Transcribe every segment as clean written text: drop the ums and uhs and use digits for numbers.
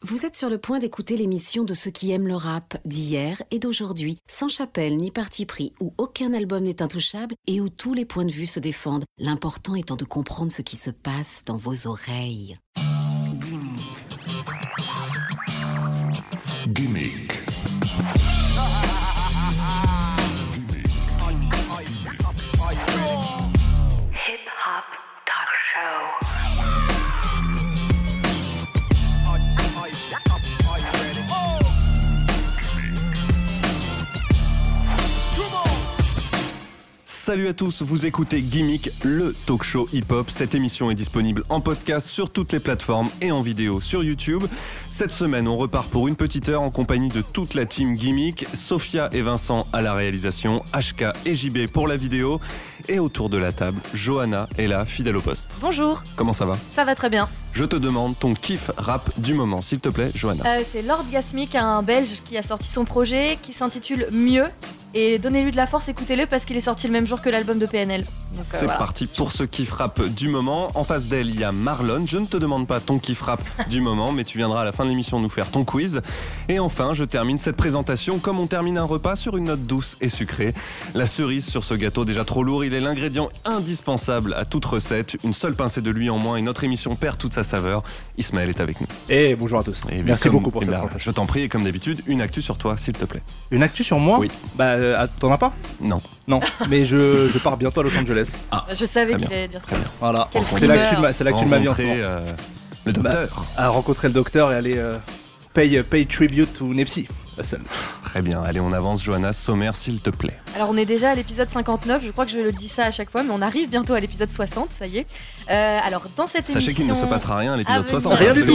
Vous êtes sur le point d'écouter l'émission de ceux qui aiment le rap d'hier et d'aujourd'hui, sans chapelle ni parti pris, où aucun album n'est intouchable et où tous les points de vue se défendent, l'important étant de comprendre ce qui se passe dans vos oreilles. Gimmick. Hip-hop talk show. Salut à tous, vous écoutez Gimmick, le talk show hip-hop. Cette émission est disponible en podcast sur toutes les plateformes et en vidéo sur YouTube. Cette semaine, on repart pour une petite heure en compagnie de toute la team Gimmick. Sophia et Vincent à la réalisation, HK et JB pour la vidéo. Et autour de la table, Johanna est là, fidèle au poste. Bonjour. Comment ça va ? Ça va très bien. Je te demande ton kiff rap du moment, s'il te plaît, Johanna. C'est Lord Gasmic, un Belge qui a sorti son projet qui s'intitule Mieux. Et donnez-lui de la force, écoutez-le parce qu'il est sorti le même jour que l'album de PNL. Donc, c'est voilà. Parti pour ce kiff rap du moment. En face d'elle, il y a Marlon. Je ne te demande pas ton kiff rap du moment, mais tu viendras à la fin de l'émission nous faire ton quiz. Et enfin, je termine cette présentation comme on termine un repas sur une note douce et sucrée. La cerise sur ce gâteau déjà trop lourd, il est l'ingrédient indispensable à toute recette. Une seule pincée de lui en moins et notre émission perd toute sa saveur. Ismaël est avec nous. Et bonjour à tous. Et merci beaucoup pour cette présentation. Je t'en prie, et comme d'habitude, une actu sur toi, s'il te plaît. Une actu sur moi ? Oui. T'en as pas ? Non. Non, mais je pars bientôt à Los Angeles. Ah. Je savais qu'il allait dire ça. Voilà. Quelle C'est l'actu de ma vie en ce moment. Le docteur. À rencontrer le docteur et aller pay tribute to Nipsey Hussle. Très bien, allez on avance Johanna, sommaire s'il te plaît. Alors on est déjà à l'épisode 59, je crois que je le dis ça à chaque fois, mais on arrive bientôt à l'épisode 60, ça y est. Alors dans cette émission... Sachez qu'il ne se passera rien à l'épisode 60. Rien du tout.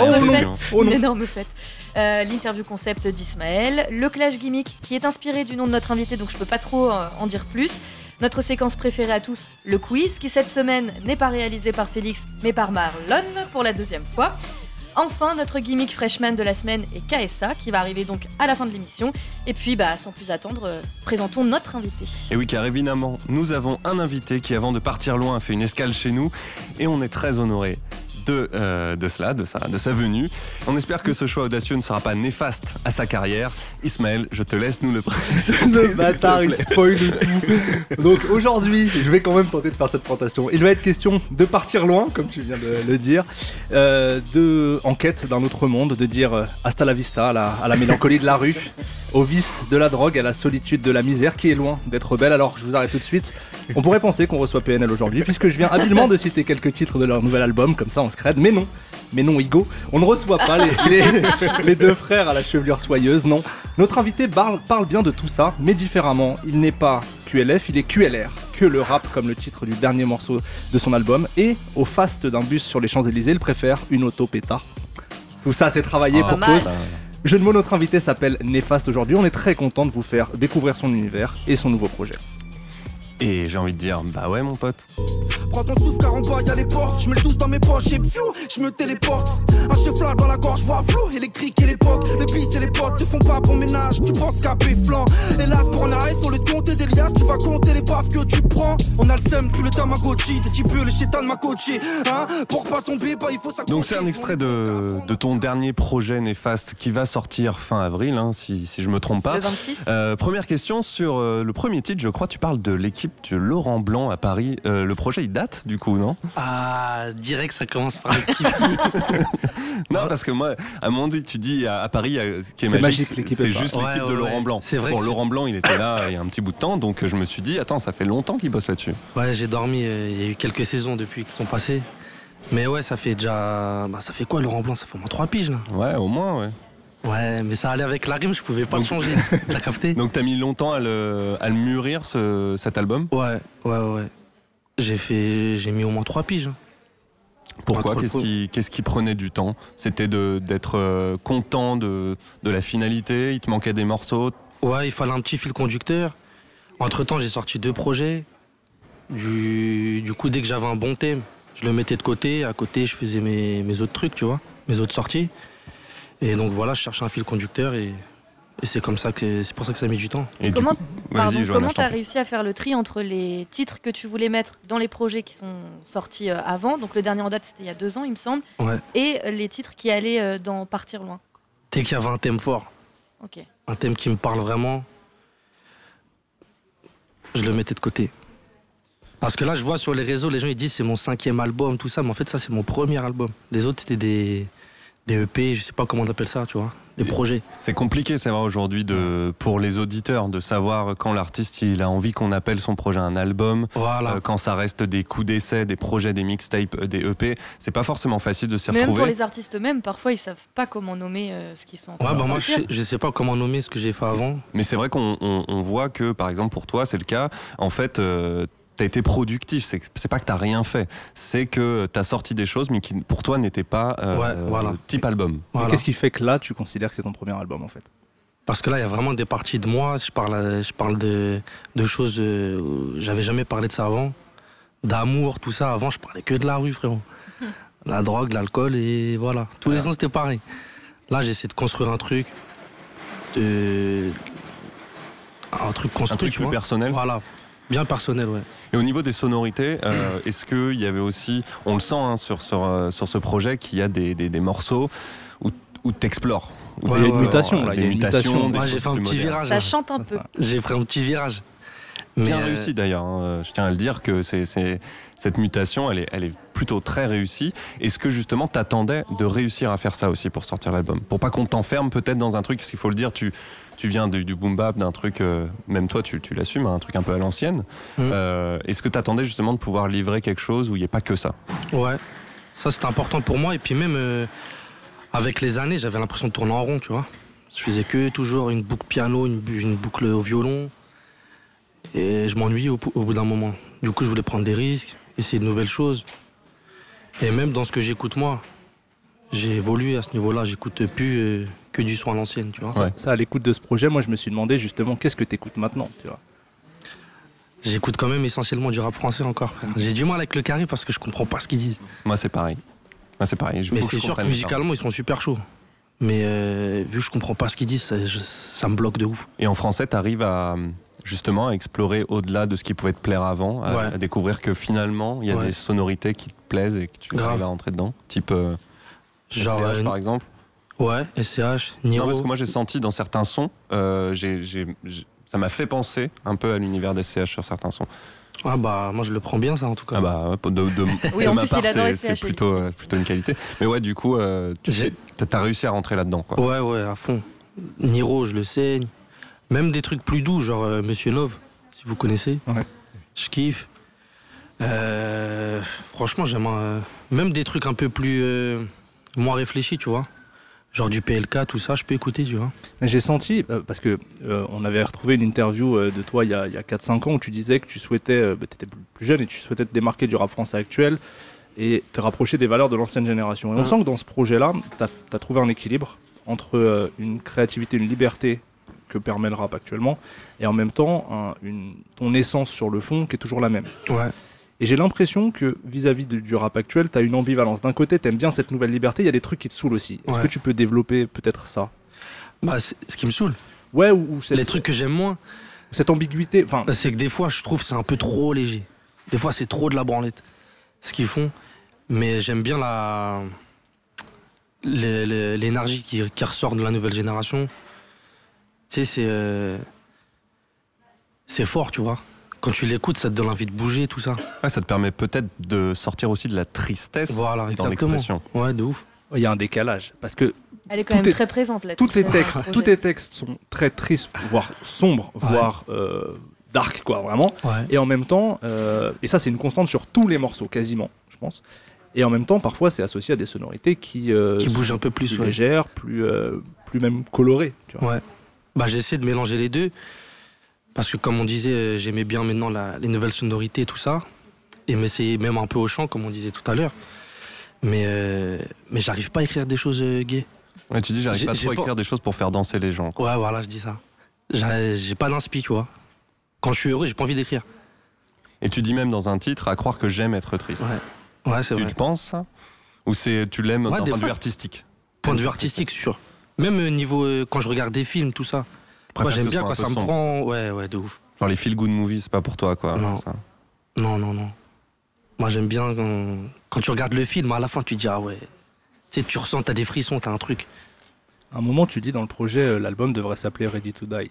Une énorme fête. L'interview concept d'Ismaël, le clash gimmick qui est inspiré du nom de notre invité, donc je peux pas trop en dire plus. Notre séquence préférée à tous, le quiz, qui cette semaine n'est pas réalisé par Félix, mais par Marlon pour la deuxième fois. Enfin, notre gimmick freshman de la semaine est KSA, qui va arriver donc à la fin de l'émission. Et puis, sans plus attendre, présentons notre invité. Et oui, car évidemment, nous avons un invité qui, avant de partir loin, a fait une escale chez nous. Et on est très honorés de sa venue. On espère que ce choix audacieux ne sera pas néfaste à sa carrière. Ismaël, je te laisse nous le présenter. Le bâtard, il spoil tout. Donc aujourd'hui, je vais quand même tenter de faire cette présentation. Il va être question de partir loin, comme tu viens de le dire, en quête d'un autre monde, de dire hasta la vista à la mélancolie de la rue, au vice de la drogue, à la solitude de la misère, qui est loin d'être belle. Alors je vous arrête tout de suite. On pourrait penser qu'on reçoit PNL aujourd'hui, puisque je viens habilement de citer quelques titres de leur nouvel album, comme ça on se crède, mais non Igo, on ne reçoit pas les deux frères à la chevelure soyeuse, non. Notre invité parle bien de tout ça, mais différemment. Il n'est pas QLF, il est QLR, que le rap, comme le titre du dernier morceau de son album, et au faste d'un bus sur les Champs-Élysées, il préfère une auto péta. Tout ça c'est travaillé pour cause. Jeu de mots, notre invité s'appelle Néfaste aujourd'hui, on est très content de vous faire découvrir son univers et son nouveau projet. Et j'ai envie de dire, bah ouais mon pote. Prends ton souffle car en bas y'a les portes. Je mets le tous dans mes poches et pfiou, je me téléporte. Un chef-là dans la gorge, vois flou, électrique et l'époque. Les bis et les potes te font pas bon ménage. Tu penses qu'à flanc. Hélas pour en arrêt sur le compter des liasses. Tu vas compter les baffes que tu prends. On a le seum, plus le Tamagotchi. Des types le chétan de ma coachée. Hein, pour pas tomber, il faut s'accrocher. Donc c'est un extrait de ton dernier projet Néfaste qui va sortir fin avril, hein, si je me trompe pas. Le 26. Première question sur le premier titre, je crois tu parles de l'équipe de Laurent Blanc à Paris. Le projet il date du coup, non ? Ah, direct ça commence par l'équipe. Non, parce que moi, à un moment donné, tu dis à Paris, ce qui est c'est magique, l'équipe c'est juste l'équipe de Laurent Blanc. C'est vrai. Bon, Laurent Blanc, il était là il y a un petit bout de temps, donc je me suis dit, attends, ça fait longtemps qu'il bosse là-dessus. Ouais, j'ai dormi, il y a eu quelques saisons depuis qu'ils sont passés. Mais ouais, ça fait déjà... ça fait quoi Laurent Blanc ? Ça fait au moins 3 piges là. Ouais, au moins, ouais. Ouais, mais ça allait avec la rime, je pouvais pas le changer. T'as capté ? Donc t'as mis longtemps à le mûrir, cet album ? Ouais. J'ai mis au moins 3 piges. Pourquoi ? Qu'est-ce qui prenait du temps ? C'était d'être content de la finalité ? Il te manquait des morceaux ? Ouais, il fallait un petit fil conducteur. Entre-temps, j'ai sorti 2 projets. Du coup, dès que j'avais un bon thème, je le mettais de côté. À côté, je faisais mes autres trucs, tu vois, mes autres sorties. Et donc voilà, je cherchais un fil conducteur et Et c'est pour ça que ça a mis du temps. Et Comment, du coup, vas-y, Johanna, comment je t'en t'as prie. réussi à faire le tri entre les titres que tu voulais mettre dans les projets qui sont sortis avant, donc le dernier en date c'était il y a 2 ans il me semble, Ouais. et les titres qui allaient dans Partir loin. Dès qu'il y avait un thème fort, Ok. un thème qui me parle vraiment, je le mettais de côté. Parce que là, je vois sur les réseaux, les gens ils disent c'est mon 5e album, tout ça, mais en fait, ça, c'est mon premier album. Les autres, c'était des EP, je sais pas comment on appelle ça, tu vois, des projets. C'est compliqué, c'est vrai, aujourd'hui, pour les auditeurs, de savoir quand l'artiste il a envie qu'on appelle son projet un album, Voilà. quand ça reste des coups d'essai, des projets, des mixtapes, des EP. C'est pas forcément facile de s'y Même retrouver. pour les artistes eux-mêmes, parfois ils savent pas comment nommer ce qu'ils sont en train Ouais, de bah moi, sortir. je sais pas comment nommer ce que j'ai fait avant. Mais c'est vrai qu'on voit que, par exemple, pour toi, c'est le cas. En fait, t'as été productif. C'est pas que t'as rien fait. C'est que t'as sorti des choses, mais qui, pour toi, n'étaient pas voilà. type album. Voilà. Et qu'est-ce qui fait que là, tu considères que c'est ton premier album en fait? Parce que là, il y a vraiment des parties de moi. Je parle de choses où j'avais jamais parlé de ça avant. D'amour, tout ça. Avant, je parlais que de la rue, frérot. La drogue, l'alcool, et voilà. Tous les sons, c'était pareil. Là, j'essaie de construire un truc. Un truc construit. Un truc tu plus vois. personnel. Voilà. Bien personnel, ouais. Et au niveau des sonorités, est-ce qu'il y avait aussi, on le sent hein, sur ce projet, qu'il y a des morceaux où t'explores. Il y a une mutation, là, Des il y a une mutations, mutation. des Moi, j'ai choses fait un plus petit modernes. virage. Ça là. chante un peu. J'ai fait un petit virage. Bien Mais, réussi d'ailleurs, hein. Je tiens à le dire que cette mutation, elle est plutôt très réussie. Est-ce que justement t'attendais de réussir à faire ça aussi pour sortir l'album? Pour pas qu'on t'enferme peut-être dans un truc, parce qu'il faut le dire, tu viens du boom bap, d'un truc, même toi tu l'assumes, un truc un peu à l'ancienne. Est-ce que t'attendais justement de pouvoir livrer quelque chose où il n'y ait pas que ça? Ouais, ça c'était important pour moi. Et puis même avec les années, j'avais l'impression de tourner en rond, tu vois. Je faisais que toujours une boucle piano, une boucle au violon. Et je m'ennuyais au bout d'un moment. Du coup, je voulais prendre des risques, essayer de nouvelles choses. Et même dans ce que j'écoute moi, j'ai évolué à ce niveau-là. J'écoute plus que du son à l'ancienne, tu vois. Ouais. Ça, à l'écoute de ce projet, moi je me suis demandé justement qu'est-ce que t'écoutes maintenant, tu vois. J'écoute quand même essentiellement du rap français encore. frère. J'ai du mal avec le carré parce que je comprends pas ce qu'ils disent. Moi c'est pareil. Mais Faut c'est je sûr que comprenne ça. musicalement, ils sont super chauds. Mais vu que je comprends pas ce qu'ils disent, ça me bloque de ouf. Et en français, t'arrives à justement à explorer au-delà de ce qui pouvait te plaire avant, à découvrir que finalement, il y a des sonorités qui te plaisent et que tu arrives à rentrer dedans. Type Genre, SCH par exemple. Ouais, SCH, Niro. Non, parce que moi j'ai senti dans certains sons, ça m'a fait penser un peu à l'univers des SCH sur certains sons. Ah bah moi je le prends bien ça en tout cas. Ah bah ouais, Oui, de en ma plus, part, il adore c'est SCH. plutôt une qualité. Mais ouais, du coup, t'as réussi à rentrer là-dedans, quoi. Ouais, à fond. Niro, je le saigne. Même des trucs plus doux, genre Monsieur Nove, si vous connaissez. Ouais. Je kiffe. Franchement, j'aime même des trucs un peu plus moins réfléchis, tu vois. Genre du PLK, tout ça, je peux écouter, tu vois. Mais j'ai senti, parce que on avait retrouvé une interview de toi il y a 4-5 ans où tu disais que tu souhaitais, t'étais plus jeune et tu souhaitais te démarquer du rap français actuel et te rapprocher des valeurs de l'ancienne génération. Et on sent que dans ce projet-là, t'as trouvé un équilibre entre une créativité, une liberté que permet le rap actuellement et en même temps ton essence sur le fond qui est toujours la même. Ouais. Et j'ai l'impression que vis-à-vis du rap actuel, t'as une ambivalence. D'un côté, t'aimes bien cette nouvelle liberté, il y a des trucs qui te saoulent aussi. Est-ce que tu peux développer peut-être ça? Bah, ce qui me saoule. Ouais, ou Les trucs que j'aime moins, cette ambiguïté. Enfin, c'est que des fois, je trouve que c'est un peu trop léger. Des fois, c'est trop de la branlette, ce qu'ils font. Mais j'aime bien l'énergie qui ressort de la nouvelle génération. Tu sais, c'est fort, tu vois. Quand tu l'écoutes, ça te donne envie de bouger, tout ça. Ouais, ça te permet peut-être de sortir aussi de la tristesse Voilà, dans exactement. l'expression. Ouais, de ouf. il y a un décalage. Parce que Elle est quand même Tout est- très présente là. tous tes textes sont très tristes, voire sombres, voire dark, quoi, vraiment. Ouais. Et en même temps, et ça c'est une constante sur tous les morceaux, quasiment, je pense. Et en même temps, parfois, c'est associé à des sonorités qui bougent sont un peu plus, plus ouais. légères, plus même colorées. Tu vois. Ouais. Bah, j'essaie de mélanger les deux. Parce que, comme on disait, j'aimais bien maintenant les nouvelles sonorités et tout ça. Et m'essayer même un peu au chant, comme on disait tout à l'heure. Mais j'arrive pas à écrire des choses gays. Ouais, tu dis, j'arrive pas J'ai trop à pas- écrire des choses pour faire danser les gens. Ouais, voilà, je dis ça. J'ai pas d'inspi, tu vois. Quand je suis heureux, j'ai pas envie d'écrire. Et tu dis même dans un titre, à croire que j'aime être triste. Ouais, c'est Tu vrai. penses ça? Ou tu l'aimes Ouais, d'un des point de vue fois. artistique? Point de vue artistique, sûr. Même niveau quand je regarde des films, tout ça. Moi j'aime bien quand ça me prend. Ouais, de ouf. Genre les feel good movies, c'est pas pour toi quoi. Non. Ça. Non. Moi j'aime bien quand tu regardes le film, à la fin tu te dis ah ouais. Tu sais, tu ressens, t'as des frissons, t'as un truc. À un moment, tu dis dans le projet, l'album devrait s'appeler Ready to Die.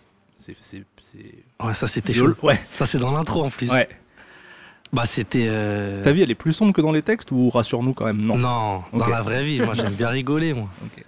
Ouais, ça c'était chaud. Ouais. Ça c'est dans l'intro en plus. Ouais. Bah c'était. Ta vie, elle est plus sombre que dans les textes ou rassure-nous quand même? Non, Ok. dans la vraie vie, moi j'aime bien rigoler, moi. Ok.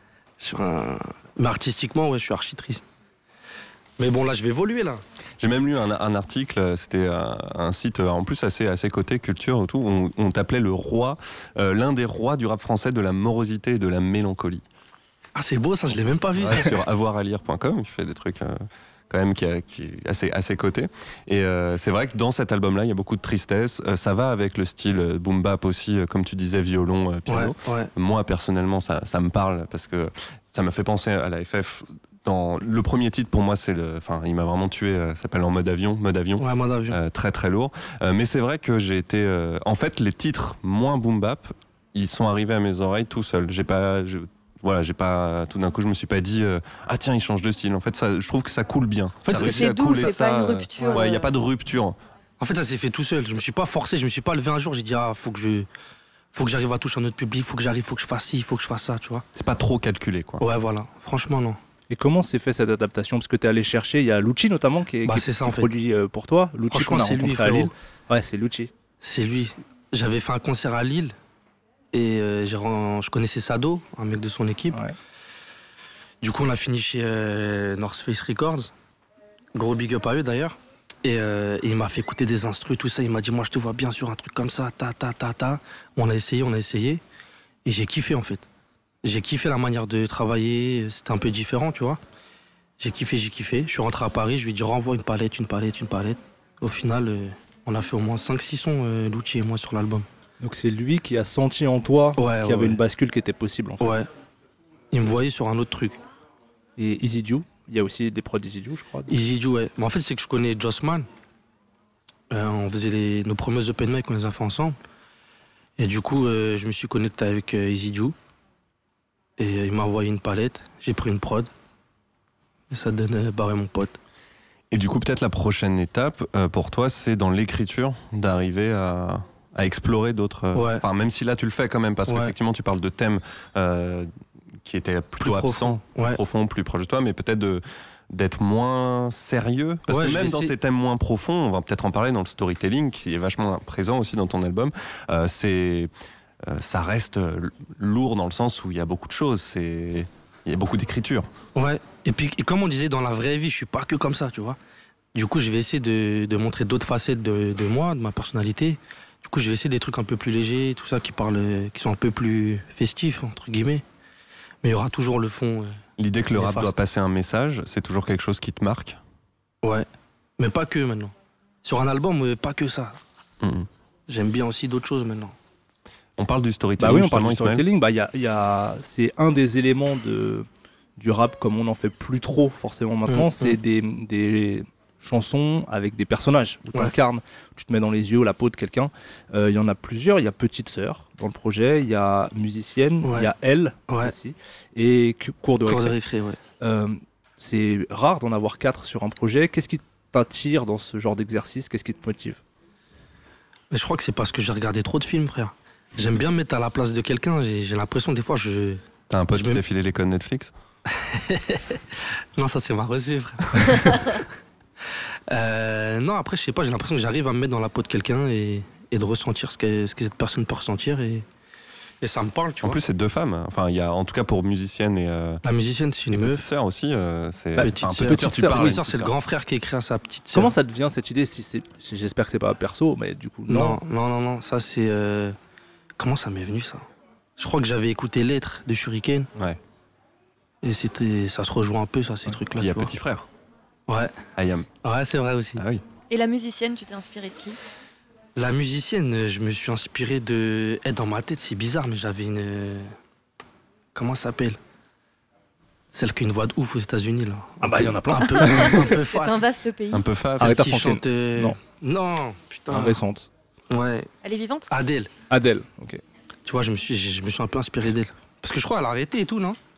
Mais artistiquement, ouais, je suis archi triste. Mais bon, là, je vais évoluer, là. J'ai même lu un article, c'était un site en plus assez côté culture et tout, où on t'appelait le roi, l'un des rois du rap français de la morosité et de la mélancolie. Ah, c'est beau, ça, je l'ai même pas vu. Ouais, sur avoiralire.com, qui fait des trucs quand même qui est assez coté. Et c'est vrai que dans cet album-là, il y a beaucoup de tristesse. Ça va avec le style boom bap aussi, comme tu disais, violon, piano. Ouais. Moi, personnellement, ça me parle parce que ça m'a fait penser à la FF. Dans le premier titre, pour moi, il m'a vraiment tué. Ça s'appelle En mode avion. Ouais, mode avion. Très très lourd. Mais c'est vrai que j'ai été. En fait, les titres moins boom bap, ils sont arrivés à mes oreilles tout seuls. J'ai pas. Tout d'un coup, je me suis pas dit ah tiens, il change de style. En fait, je trouve que ça coule bien. En fait, Parce que c'est doux, c'est pas une rupture. Ouais, il y a pas de rupture. En fait, ça s'est fait tout seul. Je me suis pas forcé, je me suis pas levé un jour. J'ai dit faut que j'arrive à toucher un autre public, faut que je fasse ci, faut que je fasse ça, tu vois. C'est pas trop calculé, quoi. Ouais, voilà. Franchement, non. Et comment s'est fait cette adaptation? Parce que t'es allé chercher, il y a Lucci notamment qui c'est ça, en fait. produit pour toi. Lucci qu'on a c'est lui, rencontré à frérot. Lille. Ouais, c'est Lucci. C'est lui. J'avais fait un concert à Lille et je connaissais Sado, un mec de son équipe. Ouais. Du coup, on a fini chez North Face Records. Gros big up à eux d'ailleurs. Et il m'a fait écouter des instrus, tout ça. Il m'a dit, moi, je te vois bien sur un truc comme ça, ta. On a essayé. Et j'ai kiffé, en fait. J'ai kiffé la manière de travailler. C'était un peu différent, tu vois. J'ai kiffé. Je suis rentré à Paris, je lui ai dit, renvoie une palette. Au final, on a fait au moins 5-6 sons, Lucci et moi, sur l'album. Donc c'est lui qui a senti en toi qu'il y avait une bascule qui était possible, en fait. Ouais. Il me voyait sur un autre truc. Et Easy Due, il y a aussi des prods Easy Due, je crois. Easy Due, ouais. Mais en fait, c'est que je connais Jossman. On faisait nos premiers open mic, on les a fait ensemble. Et du coup, je me suis connecté avec Easy Due. Et il m'a envoyé une palette. J'ai pris une prod. Et ça donnait barrer mon pote. Et du coup, peut-être la prochaine étape pour toi, c'est dans l'écriture d'arriver à explorer d'autres. Ouais. Enfin, même si là, tu le fais quand même, parce qu'effectivement, tu parles de thèmes qui étaient plutôt absents, plus profonds, plus proches de toi, mais peut-être d'être moins sérieux. Parce que même dans tes thèmes moins profonds, on va peut-être en parler dans le storytelling, qui est vachement présent aussi dans ton album, ça reste lourd dans le sens où il y a beaucoup de choses, il y a beaucoup d'écriture. Ouais, et puis comme on disait, dans la vraie vie, je suis pas que comme ça, tu vois. Du coup, je vais essayer de montrer d'autres facettes de moi, de ma personnalité. Du coup, je vais essayer des trucs un peu plus légers, tout ça, qui sont un peu plus festifs, entre guillemets. Mais il y aura toujours le fond. L'idée que le rap doit passer un message, c'est toujours quelque chose qui te marque? Ouais, mais pas que maintenant. Sur un album, pas que ça. J'aime bien aussi d'autres choses maintenant. On parle du storytelling. Bah oui, on parle du storytelling. C'est un des éléments du rap, comme on n'en fait plus trop forcément maintenant, c'est des chansons avec des personnages où tu incarnes, tu te mets dans les yeux ou la peau de quelqu'un. Il y en a plusieurs. Il y a Petite Sœur dans le projet, il y a Musicienne, il y a Elle aussi, et Cours de récré. C'est rare d'en avoir 4 sur un projet. Qu'est-ce qui t'attire dans ce genre d'exercice? Qu'est-ce qui te motive? Mais je crois que c'est parce que j'ai regardé trop de films, frère. J'aime bien me mettre à la place de quelqu'un. J'ai l'impression des fois T'as un pote qui t'a filé les codes Netflix? Non, ça c'est ma reçue, frère. Non, après je sais pas, j'ai l'impression que j'arrive à me mettre dans la peau de quelqu'un et de ressentir ce que cette personne peut ressentir et ça me parle, tu vois. En plus, c'est 2 femmes. Enfin, il y a en tout cas pour Musicienne et. La Musicienne, c'est une meuf. Petite Sœur aussi. C'est Petite Sœur, c'est le grand frère qui écrit à sa petite sœur. Comment ça te vient cette idée? J'espère que c'est pas perso, mais du coup non. Non. Ça c'est. Comment ça m'est venu ça? Je crois que j'avais écouté Lettres de Shuriken. Ouais. Et ça se rejoint un peu, ça, ces trucs-là. Il y a Petit Frère. Ouais. Ayam. Ouais, c'est vrai aussi. Ah oui. Et la musicienne, tu t'es inspiré de qui? La musicienne, je me suis inspiré de. Dans ma tête, c'est bizarre, mais j'avais une. Comment ça s'appelle? Celle qui a une voix de ouf aux États-Unis là. Ah bah il y en a plein. Un peu C'est un vaste pays. Un peu fat. Aretha qui Franklin. chante. Non, putain. Récente. Ouais. Elle est vivante? Adèle. Adèle, ok. Tu vois, je me suis un peu inspiré d'elle. Parce que je crois qu'elle a arrêté et tout, non?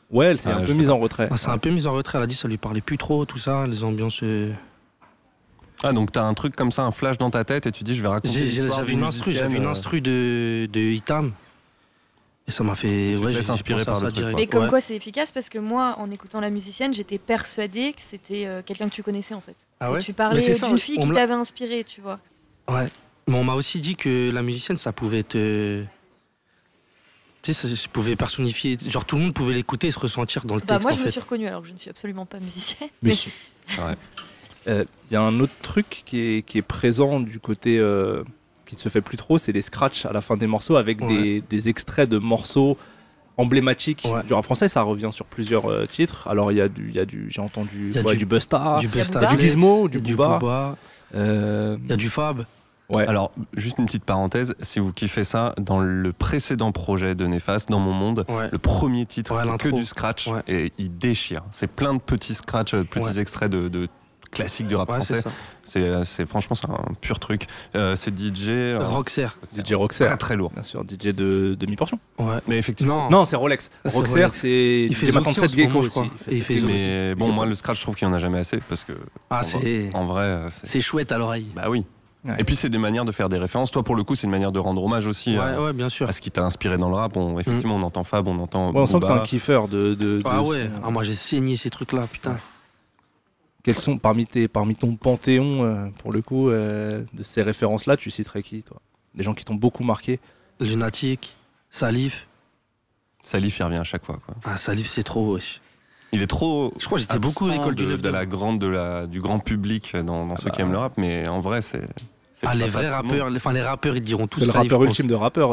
Ouais, elle s'est un peu mise en retrait. Ah, c'est un peu mise en retrait, elle a dit que ça lui parlait plus trop, tout ça, les ambiances. Ah, donc t'as un truc comme ça, un flash dans ta tête et tu dis je vais raconter l'histoire J'avais d'une une instru de Itam. Et ça m'a fait. Tu te laisses inspirer par le truc, Mais comme quoi c'est efficace parce que moi, en écoutant la musicienne, j'étais persuadée que c'était quelqu'un que tu connaissais en fait. Ah ouais. Et tu parlais d'une fille qui t'avait inspiré, tu vois. Ouais. Mais on m'a aussi dit que la musicienne, ça pouvait être. Tu sais, ça pouvait personnifier. Genre tout le monde pouvait l'écouter et se ressentir dans le texte. Moi, je me suis reconnue alors que je ne suis absolument pas musicienne. Mais si. Il y a un autre truc qui est présent du côté qui ne se fait plus trop, c'est les scratchs à la fin des morceaux avec des extraits de morceaux emblématiques du rap français. Ça revient sur plusieurs titres. Alors il y a du j'ai entendu du Busta, du Gizmo, du Booba. Il y a du Fab. Ouais. Alors, juste une petite parenthèse, si vous kiffez ça, dans le précédent projet de Néfaste, Dans mon monde, le premier titre, c'est que du scratch et il déchire. C'est plein de petits scratchs, petits extraits de classiques du rap français. C'est franchement, c'est un pur truc. C'est DJ Roxer. DJ Roxer. Très très lourd. Bien sûr, DJ de demi-portion. Ouais. Mais effectivement. Non, c'est Rolex. Roxer, c'est il fait 37 Gecko aussi. Mais bon, moi, le scratch, je trouve qu'il n'y en a jamais assez parce que. En vrai, c'est chouette à l'oreille. Bah oui. Ouais. Et puis c'est des manières de faire des références. Toi pour le coup c'est une manière de rendre hommage aussi bien sûr. à ce qui t'a inspiré dans le rap. Effectivement on entend Fab, on entend on sent que t'es un kiffeur de moi j'ai saigné ces trucs là, putain. Quels sont parmi ton panthéon pour le coup de ces références là, tu citerais qui toi? Des gens qui t'ont beaucoup marqué? Lunatic, Salif. Salif il revient à chaque fois quoi. Ah Salif c'est trop wesh. Il est trop. Je crois que j'étais beaucoup à l'école du 9 du grand public dans ceux qui aiment le rap, mais en vrai c'est les vrais rappeurs, les rappeurs ils diront tous. C'est le rappeur ultime de rappeur.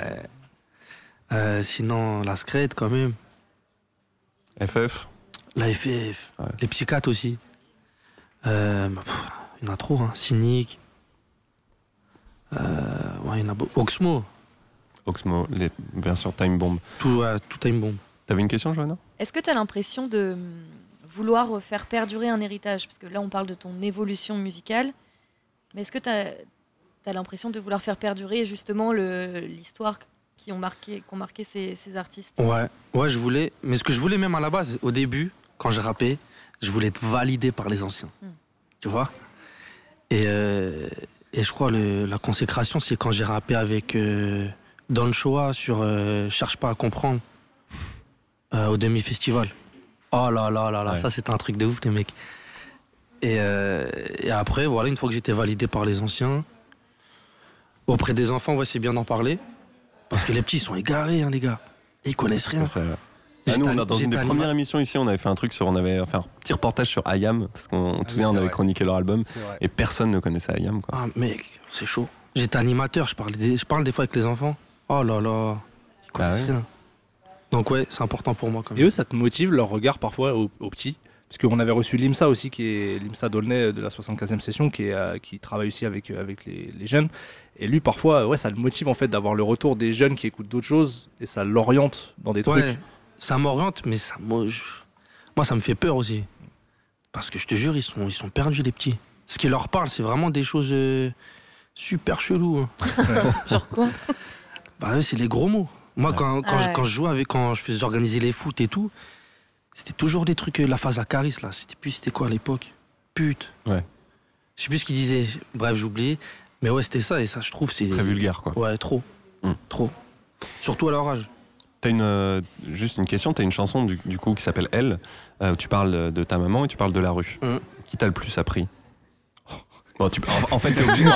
Sinon la Scred quand même. FF. La FF. Ouais. Les psychiatres aussi. Il y en a trop, hein. Cynic. Il y en a beaucoup. Oxmo, bien sûr, Time Bomb. Tout Time Bomb. T'avais une question, Johanna? Est-ce que tu as l'impression de vouloir faire perdurer un héritage? Parce que là, on parle de ton évolution musicale. Mais est-ce que tu as l'impression de vouloir faire perdurer justement l'histoire qu'ont marqué ces artistes? Ouais, je voulais. Mais ce que je voulais même à la base, au début, quand j'ai rappé, je voulais être validé par les anciens. Tu vois? Et je crois la consécration, c'est quand j'ai rappé avec Don Choa sur Cherche pas à comprendre. Au demi-festival. Oh là, ça c'était un truc de ouf les mecs. Et après, voilà, une fois que j'étais validé par les anciens, auprès des enfants, c'est bien d'en parler. Parce que les petits sont égarés, hein, les gars. Et ils connaissent rien. Nous, dans une des premières émissions ici, on avait fait un petit reportage sur IAM, parce qu'on on avait chroniqué leur album, et personne ne connaissait IAM. Quoi. Ah mec, c'est chaud. J'étais animateur, je parle des fois avec les enfants. Oh là, ils connaissent rien. Donc ouais, c'est important pour moi quand même. Et eux, ça te motive leur regard parfois aux petits? Parce qu'on avait reçu Limsa aussi, qui est Limsa Dolnay de la 75e session, qui travaille aussi avec les jeunes. Et lui, parfois, ça le motive en fait d'avoir le retour des jeunes qui écoutent d'autres choses et ça l'oriente dans des trucs. Ça m'oriente, mais moi, ça me fait peur aussi. Parce que je te jure, ils sont perdus les petits. Ce qui leur parle, c'est vraiment des choses super cheloues. Hein. Genre quoi? C'est les gros mots. Moi, quand je jouais quand je faisais organiser les foot et tout, c'était toujours des trucs, la phase à Caris, là. C'était quoi à l'époque? Pute. Ouais. Je sais plus ce qu'il disait. Bref, j'ai oublié. Mais ouais, c'était ça, et ça, je trouve, c'est. Très vulgaire, quoi. Ouais, trop. Trop. Surtout à leur âge. T'as juste une question, t'as une chanson du coup qui s'appelle Elle, où tu parles de ta maman et tu parles de la rue. Qui t'a le plus appris? Bon, en fait, t'es obligé.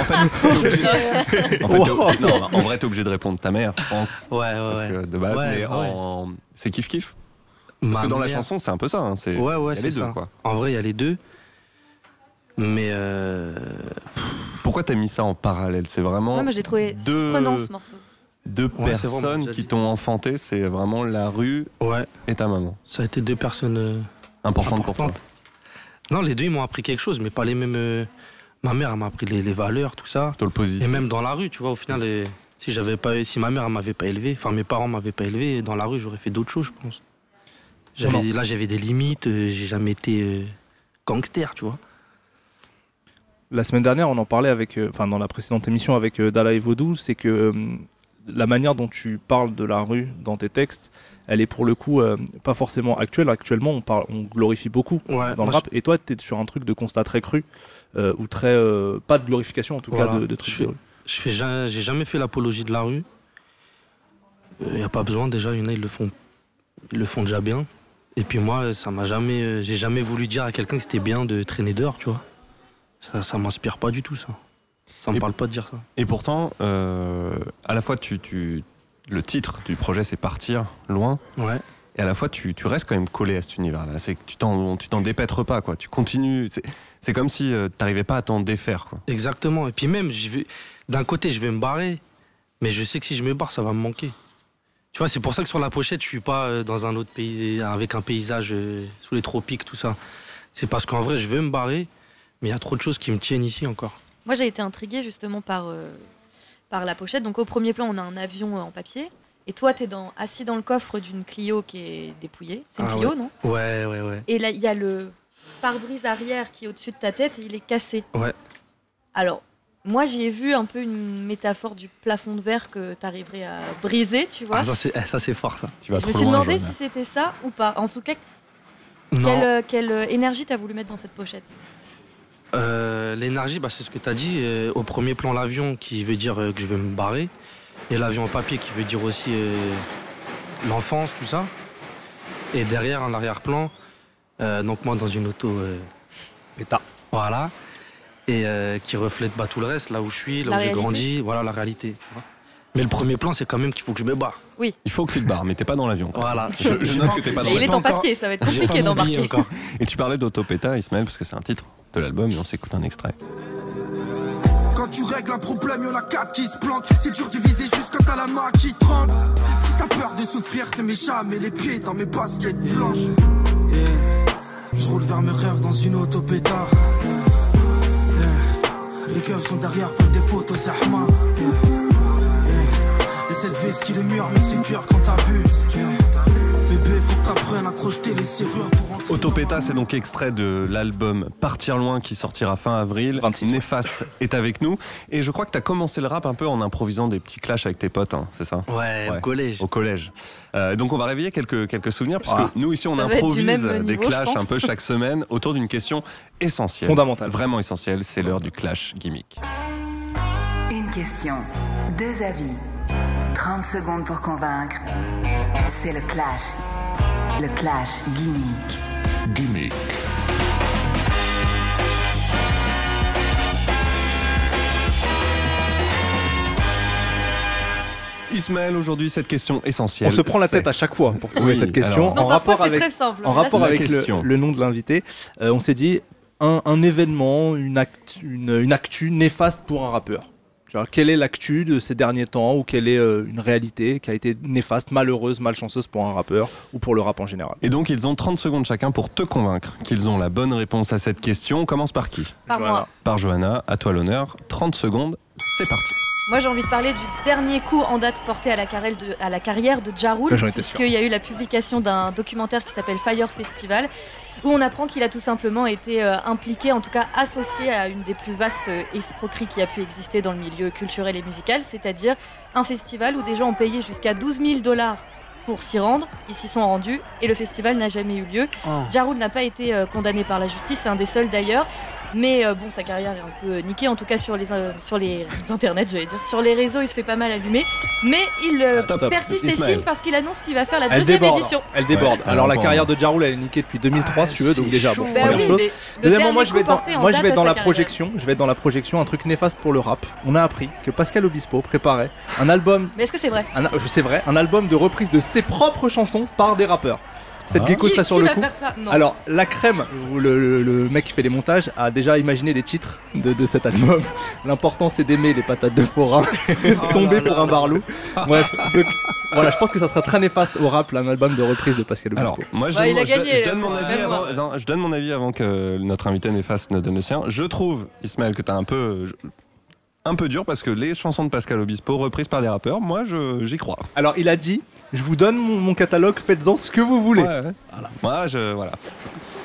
En vrai, t'es obligé de répondre ta mère, je pense. Ouais. Parce que de base, mais c'est kiff-kiff. Parce que dans la chanson, c'est un peu ça. Hein, il y a les deux, quoi. En vrai, il y a les deux. Mais. Pourquoi t'as mis ça en parallèle? C'est vraiment. Moi, je l'ai trouvé surprenant ce morceau. Deux personnes qui t'ont enfanté, c'est vraiment la rue et ta maman. Ça a été deux personnes importantes pour toi. Non, les deux, ils m'ont appris quelque chose, mais pas les mêmes. Ma mère, elle m'a appris les valeurs, tout ça. Plutôt le positif. Et même dans la rue, tu vois, au final, si ma mère, elle m'avait pas élevé, enfin mes parents m'avaient pas élevé, dans la rue, j'aurais fait d'autres choses, je pense. J'avais des limites, j'ai jamais été gangster, tu vois. La semaine dernière, on en parlait dans la précédente émission avec Dala et Vaudou, c'est que la manière dont tu parles de la rue dans tes textes, elle est pour le coup pas forcément actuelle. Actuellement, on glorifie beaucoup dans le rap. Et toi, t'es sur un truc de constat très cru, ou très pas de glorification en tout cas de trucs de rue. J'ai jamais fait l'apologie de la rue. Il n'y a pas besoin, déjà, il y en a, ils le font déjà bien. Et puis moi, j'ai jamais voulu dire à quelqu'un que c'était bien de traîner dehors, tu vois. Ça m'inspire pas du tout, ça. Ça me parle pas de dire ça. Et pourtant, à la fois, le titre du projet, c'est Partir loin. Ouais. Et à la fois, tu restes quand même collé à cet univers-là. C'est que tu t'en dépêtres pas, quoi. Tu continues. C'est comme si t'arrivais pas à t'en défaire, quoi. Exactement. Et puis même, d'un côté, je vais me barrer, mais je sais que si je me barre, ça va me manquer. Tu vois, c'est pour ça que sur la pochette, je suis pas dans un autre pays, avec un paysage sous les tropiques, tout ça. C'est parce qu'en vrai, je veux me barrer, mais il y a trop de choses qui me tiennent ici encore. Moi, j'ai été intriguée justement par la pochette. Donc, au premier plan, on a un avion en papier. Et toi, t'es assis dans le coffre d'une Clio qui est dépouillée. C'est une Clio, ouais. non ? Ouais. Et là, il y a le pare-brise arrière qui est au-dessus de ta tête et il est cassé. Ouais. Alors, moi, j'y ai vu un peu une métaphore du plafond de verre que t'arriverais à briser, tu vois. Ah, ça, c'est fort, ça. Tu vas Je trop me suis loin, demandé Johanna. si c'était ça ou pas. En tout cas, Non. quelle énergie t'as voulu mettre dans cette pochette ? L'énergie, c'est ce que tu as dit. Au premier plan, l'avion qui veut dire que je vais me barrer. Et l'avion en papier qui veut dire aussi l'enfance, tout ça. Et derrière, en arrière-plan, donc moi dans une auto Pétard. Voilà. Et qui reflète tout le reste, là où je suis, là où j'ai grandi. Voilà la réalité. Tu vois. Mais le premier plan, c'est quand même qu'il faut que je me barre. Oui. Il faut que tu te barres, mais t'es pas dans l'avion, quoi. Voilà. Je note que t'es pas dans Et il l'avion. est en papier, ça va être compliqué d'embarquer. Encore. Et tu parlais d'Autopéta, Ismaël, parce que c'est un titre de l'album, et on s'écoute un extrait. Quand tu règles un problème, y'en a 4 qui se planquent. C'est dur de viser juste quand t'as la main qui tremble. Si t'as peur de souffrir, ne mets jamais les pieds dans mes baskets blanches. Yeah. Je roule vers mes rêves dans une auto pétard. Yeah. Les keufs sont derrière pour des photos, Zahma. Et cette veste qui le mur, mais c'est dur quand t'abuses. Bébé, faut que t'apprennes à crocheter les serrures pour entrer. Autopéta, c'est donc extrait de l'album Partir loin qui sortira fin avril. 26. Néfaste est avec nous. Et je crois que t'as commencé le rap un peu en improvisant des petits clashs avec tes potes, hein, c'est ça ? Ouais, au collège. Au collège. Donc on va réveiller quelques souvenirs, parce que nous ici on Ça va être du improvise même des niveau, clashs je pense. un peu chaque semaine autour d'une question essentielle. Fondamentale. Vraiment essentielle, c'est l'heure du clash gimmick. Une question, 2 avis, 30 secondes pour convaincre. C'est le clash gimmick. Ismaël, aujourd'hui cette question essentielle. On se prend la c'est- tête à chaque fois pour trouver Oui, cette question. alors- Non, en parfois rapport c'est avec, très simple. en Là, rapport la avec question. le nom de l'invité, on s'est dit un événement, une actu néfaste pour un rappeur. Tu vois, quelle est l'actu de ces derniers temps, ou quelle est une réalité qui a été néfaste, malheureuse, malchanceuse pour un rappeur ou pour le rap en général. Et donc ils ont 30 secondes chacun pour te convaincre qu'ils ont la bonne réponse à cette question. On commence par qui ? Par Voilà. moi. Par Johanna, à toi l'honneur. 30 secondes, c'est parti. Moi, j'ai envie de parler du dernier coup en date porté à la carrière de Ja Rule, J'en étais sûr. puisqu'il y a eu la publication d'un documentaire qui s'appelle Fire Festival, où on apprend qu'il a tout simplement été impliqué, en tout cas associé à une des plus vastes escroqueries qui a pu exister dans le milieu culturel et musical, c'est-à-dire un festival où des gens ont payé jusqu'à $12 000 pour s'y rendre, ils s'y sont rendus et le festival n'a jamais eu lieu. Ja Rule n'a pas été condamné par la justice, c'est un des seuls d'ailleurs. Mais bon, sa carrière est un peu niquée, en tout cas sur les internets, j'allais dire. Sur les réseaux, il se fait pas mal allumer. Mais il Stop. persiste et Ismaël. signe parce qu'il annonce qu'il va faire la Elle deuxième déborde. édition. Elle déborde. Ouais, Alors la bon. carrière de Ja Rule, elle est niquée depuis 2003 si tu veux, donc c'est déjà chaud. bon. Bah première oui, chose. mais le Deuxièmement, moi dernier je vais coup dans, porté en moi, je date vais à dans sa la carrière. projection. Je vais dans la projection, un truc néfaste pour le rap. On a appris que Pascal Obispo préparait un album, Mais est-ce que c'est vrai c'est vrai, un album de reprise de ses propres chansons par des rappeurs. Cette Ah. gecko Qui serait sur le va coup. faire ça Non. Alors, la crème, ou le mec qui fait les montages, a déjà imaginé des titres de cet album. L'important, c'est d'aimer les patates de forain, tomber pour un barlou. Bref, donc, voilà, je pense que ça sera très néfaste au rap, là, un album de reprise de Pascal Obispo. Alors, moi, Ouais, il a gagné, je donne mon avis même moi. avant, non, je donne mon avis avant que notre invité néfaste ne donne le sien. Je trouve, Ismaël, que t'as un peu dur parce que les chansons de Pascal Obispo reprises par des rappeurs, moi, j'y crois. Alors, il a dit, je vous donne mon catalogue, faites-en ce que vous voulez. Ouais. Moi, voilà.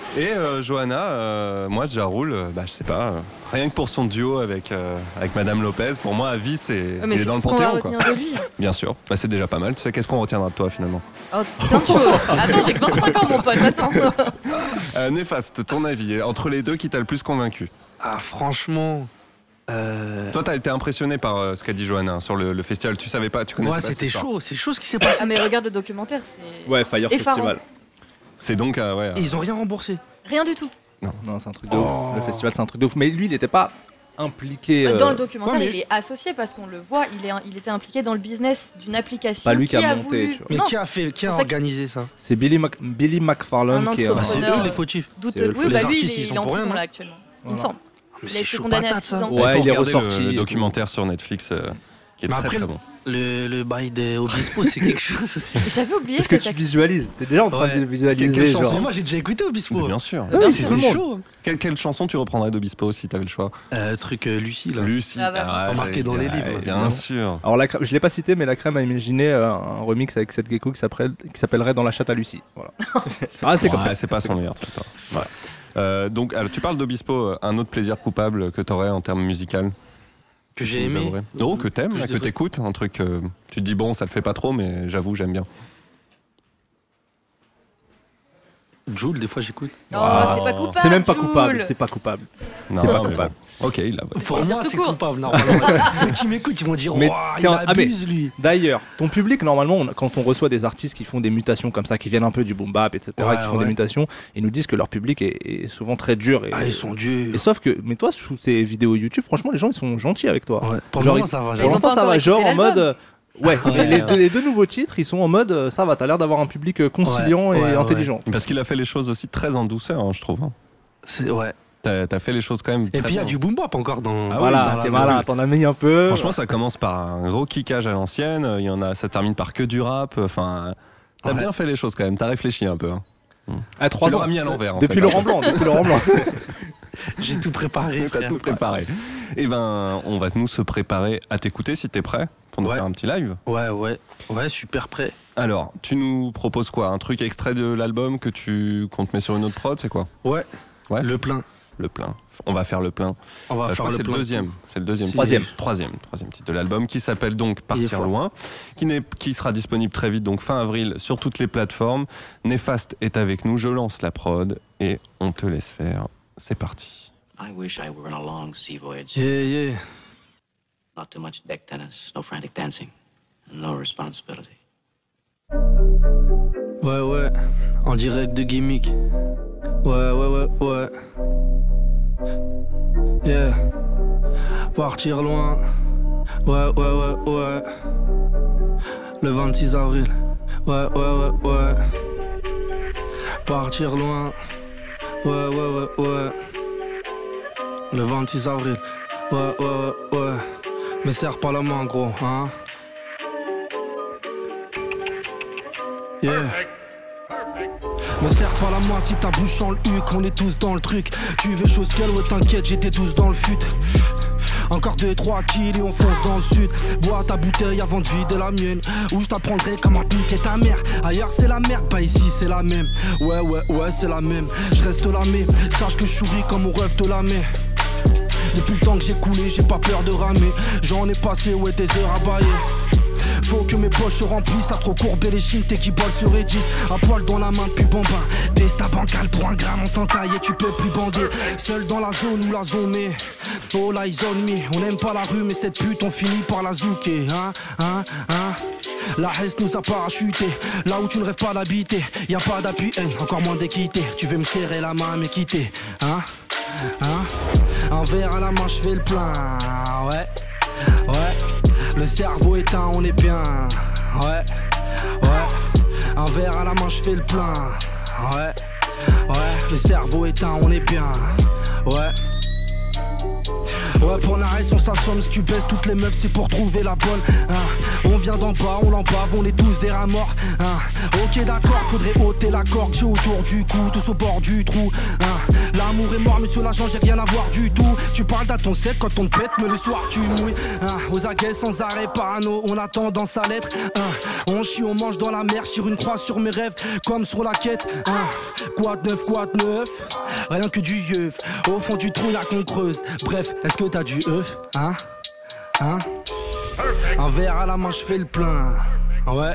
Et Johanna, moi, Ja Rule, je sais pas, rien que pour son duo avec Madame Lopez, pour moi, à vie, il est dans le panthéon, quoi. De lui. Bien sûr, c'est déjà pas mal. Tu sais, qu'est-ce qu'on retiendra de toi, finalement? Oh, plein de choses. Attends, j'ai que 25 ans, mon pote, attends. Néfaste, ton avis, entre les deux, qui t'a le plus convaincu? Ah, franchement... Toi, t'as été impressionné par ce qu'a dit Johanna sur le festival. Tu savais pas, tu connaissais pas. C'était chaud, c'est chaud ce qui s'est passé. Ah, mais regarde le documentaire, c'est. Ouais, Fire effarant. Festival. C'est donc, ouais. Et ils ont rien remboursé. Rien du tout. Non, c'est un truc de ouf. Le festival, c'est un truc de ouf. Mais lui, il n'était pas impliqué. Dans le documentaire, ouais, mais- il est associé parce qu'on le voit, il était impliqué dans le business d'une application. Pas lui qui a monté, voulu... tu vois. Mais Non, qui a C'est pour ça organisé ça? C'est Billy McFarlane Un qui est entrepreneur. C'est eux les fautifs. douteux. C'est Oui, les bah lui, artistes, il ils sont est en pour rien, prison non là actuellement. Il me Voilà. semble. Mais Il a c'est été chaud condamné à patate, 6 ça. ans. Ouais, faut il est regarder ressorti. le documentaire sur Netflix qui est Mais très après, très bon. Le bail des Obispo, c'est quelque chose aussi. J'avais oublié Est-ce que cet tu acteur. visualises? T'es déjà en train Ouais. de visualiser, Quelle genre. chanson? Mais moi j'ai déjà écouté Obispo. Mais bien sûr. Ah oui, c'est tout le monde. chaud. Quelle chanson tu reprendrais d'Obispo si t'avais le choix? Truc Lucie là. Lucie. Ah bah, c'est marqué dans les livres, Bien évidemment. sûr. Alors je l'ai pas cité, mais la crème a imaginé un remix avec Seth Gecko qui s'appellerait Dans la chatte à Lucie. Voilà. Ah, c'est comme ça. C'est pas son meilleur truc. Donc, alors, tu parles d'Obispo, un autre plaisir coupable que t'aurais en termes musical? Que j'ai Nous aimé. avouerais. Oh, que t'aimes, Je que devrais- t'écoutes, un truc, tu te dis bon, ça le fait pas trop, mais j'avoue, j'aime bien. Joule, des fois j'écoute. Oh, c'est pas coupable. C'est même pas Jules. coupable, c'est pas coupable. Non, C'est pas mais coupable. bon. Ok, il l'avoue. Pour plaisir moi, tout c'est court. coupable, normalement. Ceux qui m'écoutent, ils vont dire, Mais waouh, il t'es un- abuse lui. D'ailleurs, ton public, normalement, quand on reçoit des artistes qui font des mutations comme ça, qui viennent un peu du boom bap, etc., Ouais, qui font des ouais. mutations, ils nous disent que leur public est souvent très dur. Et, Ah, ils sont durs. et sauf que, mais toi, sous tes vidéos YouTube, franchement, les gens, ils sont gentils avec toi. Ouais. Pour le Genre, moment, ça va. Ils Pour ont l'instant, pas ça encore va, genre écouté en mode. l'album. Ouais, mais les deux nouveaux titres, ils sont en mode ça va, t'as l'air d'avoir un public conciliant Ouais, et ouais, intelligent. Parce qu'il a fait les choses aussi très en douceur, hein, je trouve. hein. Ouais. T'as fait les choses quand même Et très puis il y a bien. du boom bap encore dans. Ah oui, Voilà, dans t'es la- malin, t'en as mis un peu. Franchement, ça commence par un gros kickage à l'ancienne. Il y en a, ça termine par que du rap. Enfin, t'as Ouais. bien fait les choses quand même. T'as réfléchi un peu. hein. À 3 Tu ans. l'auras mis à l'envers. en Depuis fait. Laurent Blanc, depuis Laurent Blanc. J'ai tout préparé. T'as frère. tout préparé. Et ben, on va nous se préparer à t'écouter si t'es prêt pour nous Ouais. faire un petit live. Ouais, super prêt. Alors, tu nous proposes quoi? Un truc extrait de l'album qu'on te met sur une autre prod, c'est quoi? Ouais. Ouais. Le plein. Le plein. On va faire le plein. On va Je faire crois que le c'est le plein. deuxième. C'est le deuxième. Si. Troisième titre de l'album qui s'appelle donc Il est Partir fort. loin, qui sera disponible très vite, donc fin avril, sur toutes les plateformes. Néfaste est avec nous. Je lance la prod et on te laisse faire. C'est parti. I wish I were on a long sea voyage. Yeah. Not too much deck tennis, no frantic dancing, and no responsibility. Ouais. En direct de Gimmick. Ouais. Yeah. Partir loin. Ouais. Le 26 avril. Ouais. Partir loin. Ouais. Le 26 avril. Ouais. Me serre pas la main, gros, hein. Yeah. Me serre pas la main si ta bouche sent le huc, on est tous dans le truc. Tu veux chose qu'elle, ouais t'inquiète, j'étais tous dans le fut. Encore 2-3 kills et on fonce dans le sud. Bois ta bouteille avant de vider la mienne. Où je t'apprendrai comment te niquer ta mère. Ailleurs c'est la merde, pas ici c'est la même. Ouais c'est la même. Je reste la mais sache que je souris comme on rêve de la mer. Depuis le temps que j'ai coulé, j'ai pas peur de ramer. J'en ai passé, ouais, des heures à bailler. Faut que mes poches se remplissent, t'as trop courbé les chines, tes guibolles se raidissent. Un poil dans la main depuis bambin. Testa bancal pour un gramme, on t'entaille et tu peux plus bander. Seul dans la zone où la zone est. Oh là, ils on me. On aime pas la rue, mais cette pute, on finit par la zouker. Hein. La haine nous a parachuté. Là où tu ne rêves pas d'habiter. Y a pas d'appui haine, encore moins d'équité. Tu veux me serrer la main, mais quitter. Hein. Un verre à la main, je fais le plein. Ouais. Le cerveau éteint, on est bien. Ouais. Un verre à la main, je fais le plein. Ouais. Le cerveau éteint, on est bien. Ouais. Ouais, pour Narès, on s'assomme. Si tu baisses toutes les meufs, c'est pour trouver la bonne. On vient d'en bas, on l'en bave, on est tous des rats morts. Ok, d'accord, faudrait ôter la corde. J'ai autour du cou, tous au bord du trou. L'amour est mort, monsieur l'agent, j'ai rien à voir du tout. Tu parles d'à ton set quand on te pète, mais le soir tu mouilles. Aux aguets sans arrêt, parano, on attend dans sa lettre. On chie, on mange dans la mer, je tire une croix sur mes rêves, comme sur la quête. Quoi de neuf, rien que du yeuf. Au fond du trou, y'a qu'on creuse. Bref, est-ce que t'as du œuf, hein? Un verre à la main, je fais le plein. Ouais,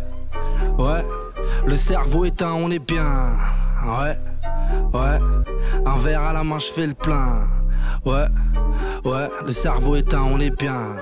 le cerveau éteint, on est bien. Ouais, un verre à la main, je fais le plein. Ouais, le cerveau éteint, on est bien.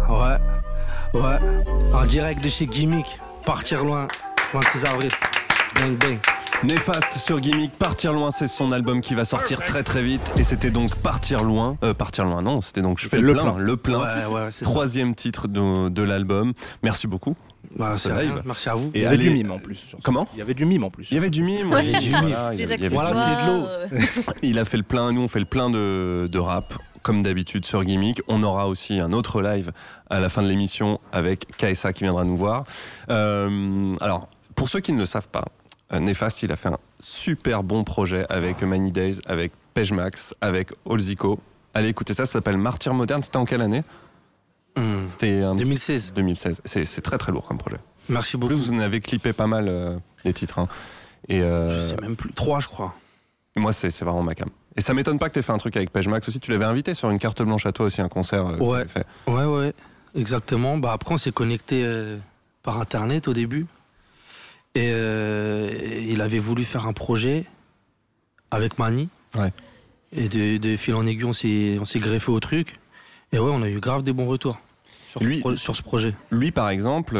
Ouais, en direct de chez Gimmick, partir loin, 26 avril, bang bang. Néfaste sur Gimmick, Partir loin, c'est son album qui va sortir très très vite. Et c'était donc Partir loin, non, c'était donc Je fais le plein. Ouais, c'est 3e titre de l'album. Merci beaucoup. C'est rien, merci à vous. Et il y avait du mime en plus. Comment ? Il y avait du mime en plus. Il y avait du mime. Ouais. Voilà, c'est de l'eau. Il a fait le plein, nous on fait le plein de rap. Comme d'habitude sur Gimmick, on aura aussi un autre live à la fin de l'émission avec KSA qui viendra nous voir. Alors, pour ceux qui ne le savent pas, Néfaste, il a fait un super bon projet avec Many Days, avec Pej Max, avec Olzico. Allez écoutez ça s'appelle Martyr Moderne. C'était en quelle année ? C'était 2016. 2016. C'est très très lourd comme projet. Merci beaucoup. Plus, vous en avez clippé pas mal des titres. Hein. Et je sais même plus. 3, je crois. Moi, c'est vraiment ma cam. Et ça m'étonne pas que tu aies fait un truc avec Pej Max aussi. Tu l'avais invité sur une carte blanche à toi aussi, un concert. Ouais, exactement. Après, on s'est connecté par internet au début. Et il avait voulu faire un projet avec Mani. Ouais. Et de fil en aiguille, on s'est greffé au truc. Et ouais, on a eu grave des bons retours sur ce projet. Lui, par exemple,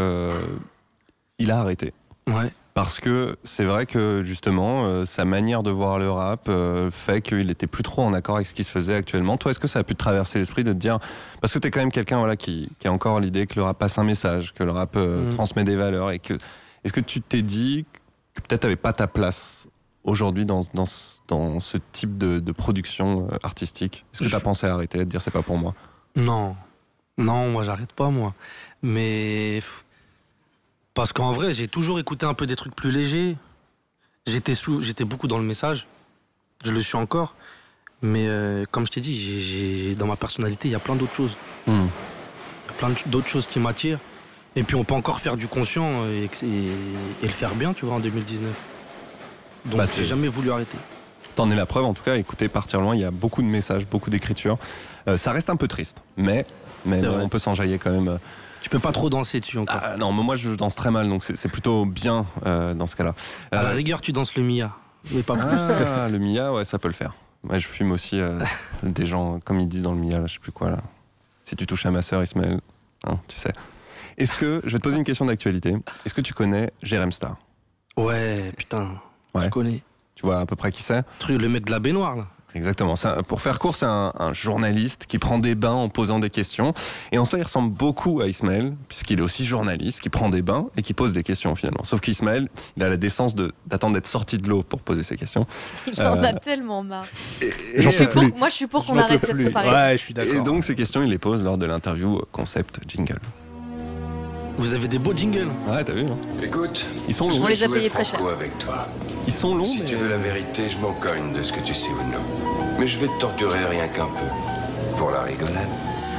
il a arrêté. Ouais. Parce que c'est vrai que justement, sa manière de voir le rap fait qu'il était plus trop en accord avec ce qui se faisait actuellement. Toi, est-ce que ça a pu te traverser l'esprit de te dire, parce que t'es quand même quelqu'un qui a encore l'idée que le rap passe un message, que le rap transmet des valeurs, et que est-ce que tu t'es dit que peut-être t'avais pas ta place aujourd'hui dans ce type de production artistique ? Est-ce que t'as pensé à arrêter, de dire c'est pas pour moi ? Non, moi j'arrête pas moi. Mais parce qu'en vrai, j'ai toujours écouté un peu des trucs plus légers. J'étais beaucoup dans le message. Je le suis encore. Mais comme je t'ai dit, dans ma personnalité, il y a plein d'autres choses. Il y a plein d'autres choses qui m'attirent. Et puis on peut encore faire du conscient et le faire bien, tu vois, en 2019. Donc j'ai jamais voulu arrêter. T'en es la preuve, en tout cas, écoutez, Partir loin, il y a beaucoup de messages, beaucoup d'écriture. Ça reste un peu triste, mais on peut s'enjailler quand même. Tu peux pas trop danser dessus encore. Ah, non, mais moi je danse très mal, donc c'est plutôt bien dans ce cas-là. À la rigueur, tu danses le Mia, mais pas plus. Le Mia, ouais, ça peut le faire. Ouais, je fume aussi des gens, comme ils disent dans le Mia, là, je sais plus quoi là. Si tu touches à ma sœur, Ismaël, hein, tu sais. Est-ce que, je vais te poser une question d'actualité, est-ce que tu connais Jérém Star ? Ouais, putain, je connais. Tu vois à peu près qui c'est ? Le mec de la baignoire là. Exactement. Pour faire court, c'est un journaliste qui prend des bains en posant des questions. Et en cela, il ressemble beaucoup à Ismaël, puisqu'il est aussi journaliste, qui prend des bains et qui pose des questions finalement. Sauf qu'Ismaël, il a la décence d'attendre d'être sorti de l'eau pour poser ses questions. Il en a tellement marre. J'en peux plus. Moi, je suis pour qu'on arrête cette préparation. Ouais, je suis d'accord. Et donc, ces questions, il les pose lors de l'interview concept jingle. Vous avez des beaux jingles. Ouais, t'as vu, hein. Écoute, ils sont longs. On les a payés très cher. Avec toi. Ils sont longs. Si tu veux la vérité, je m'en cogne de ce que tu sais ou non. Mais je vais te torturer rien qu'un peu. Pour la rigolade.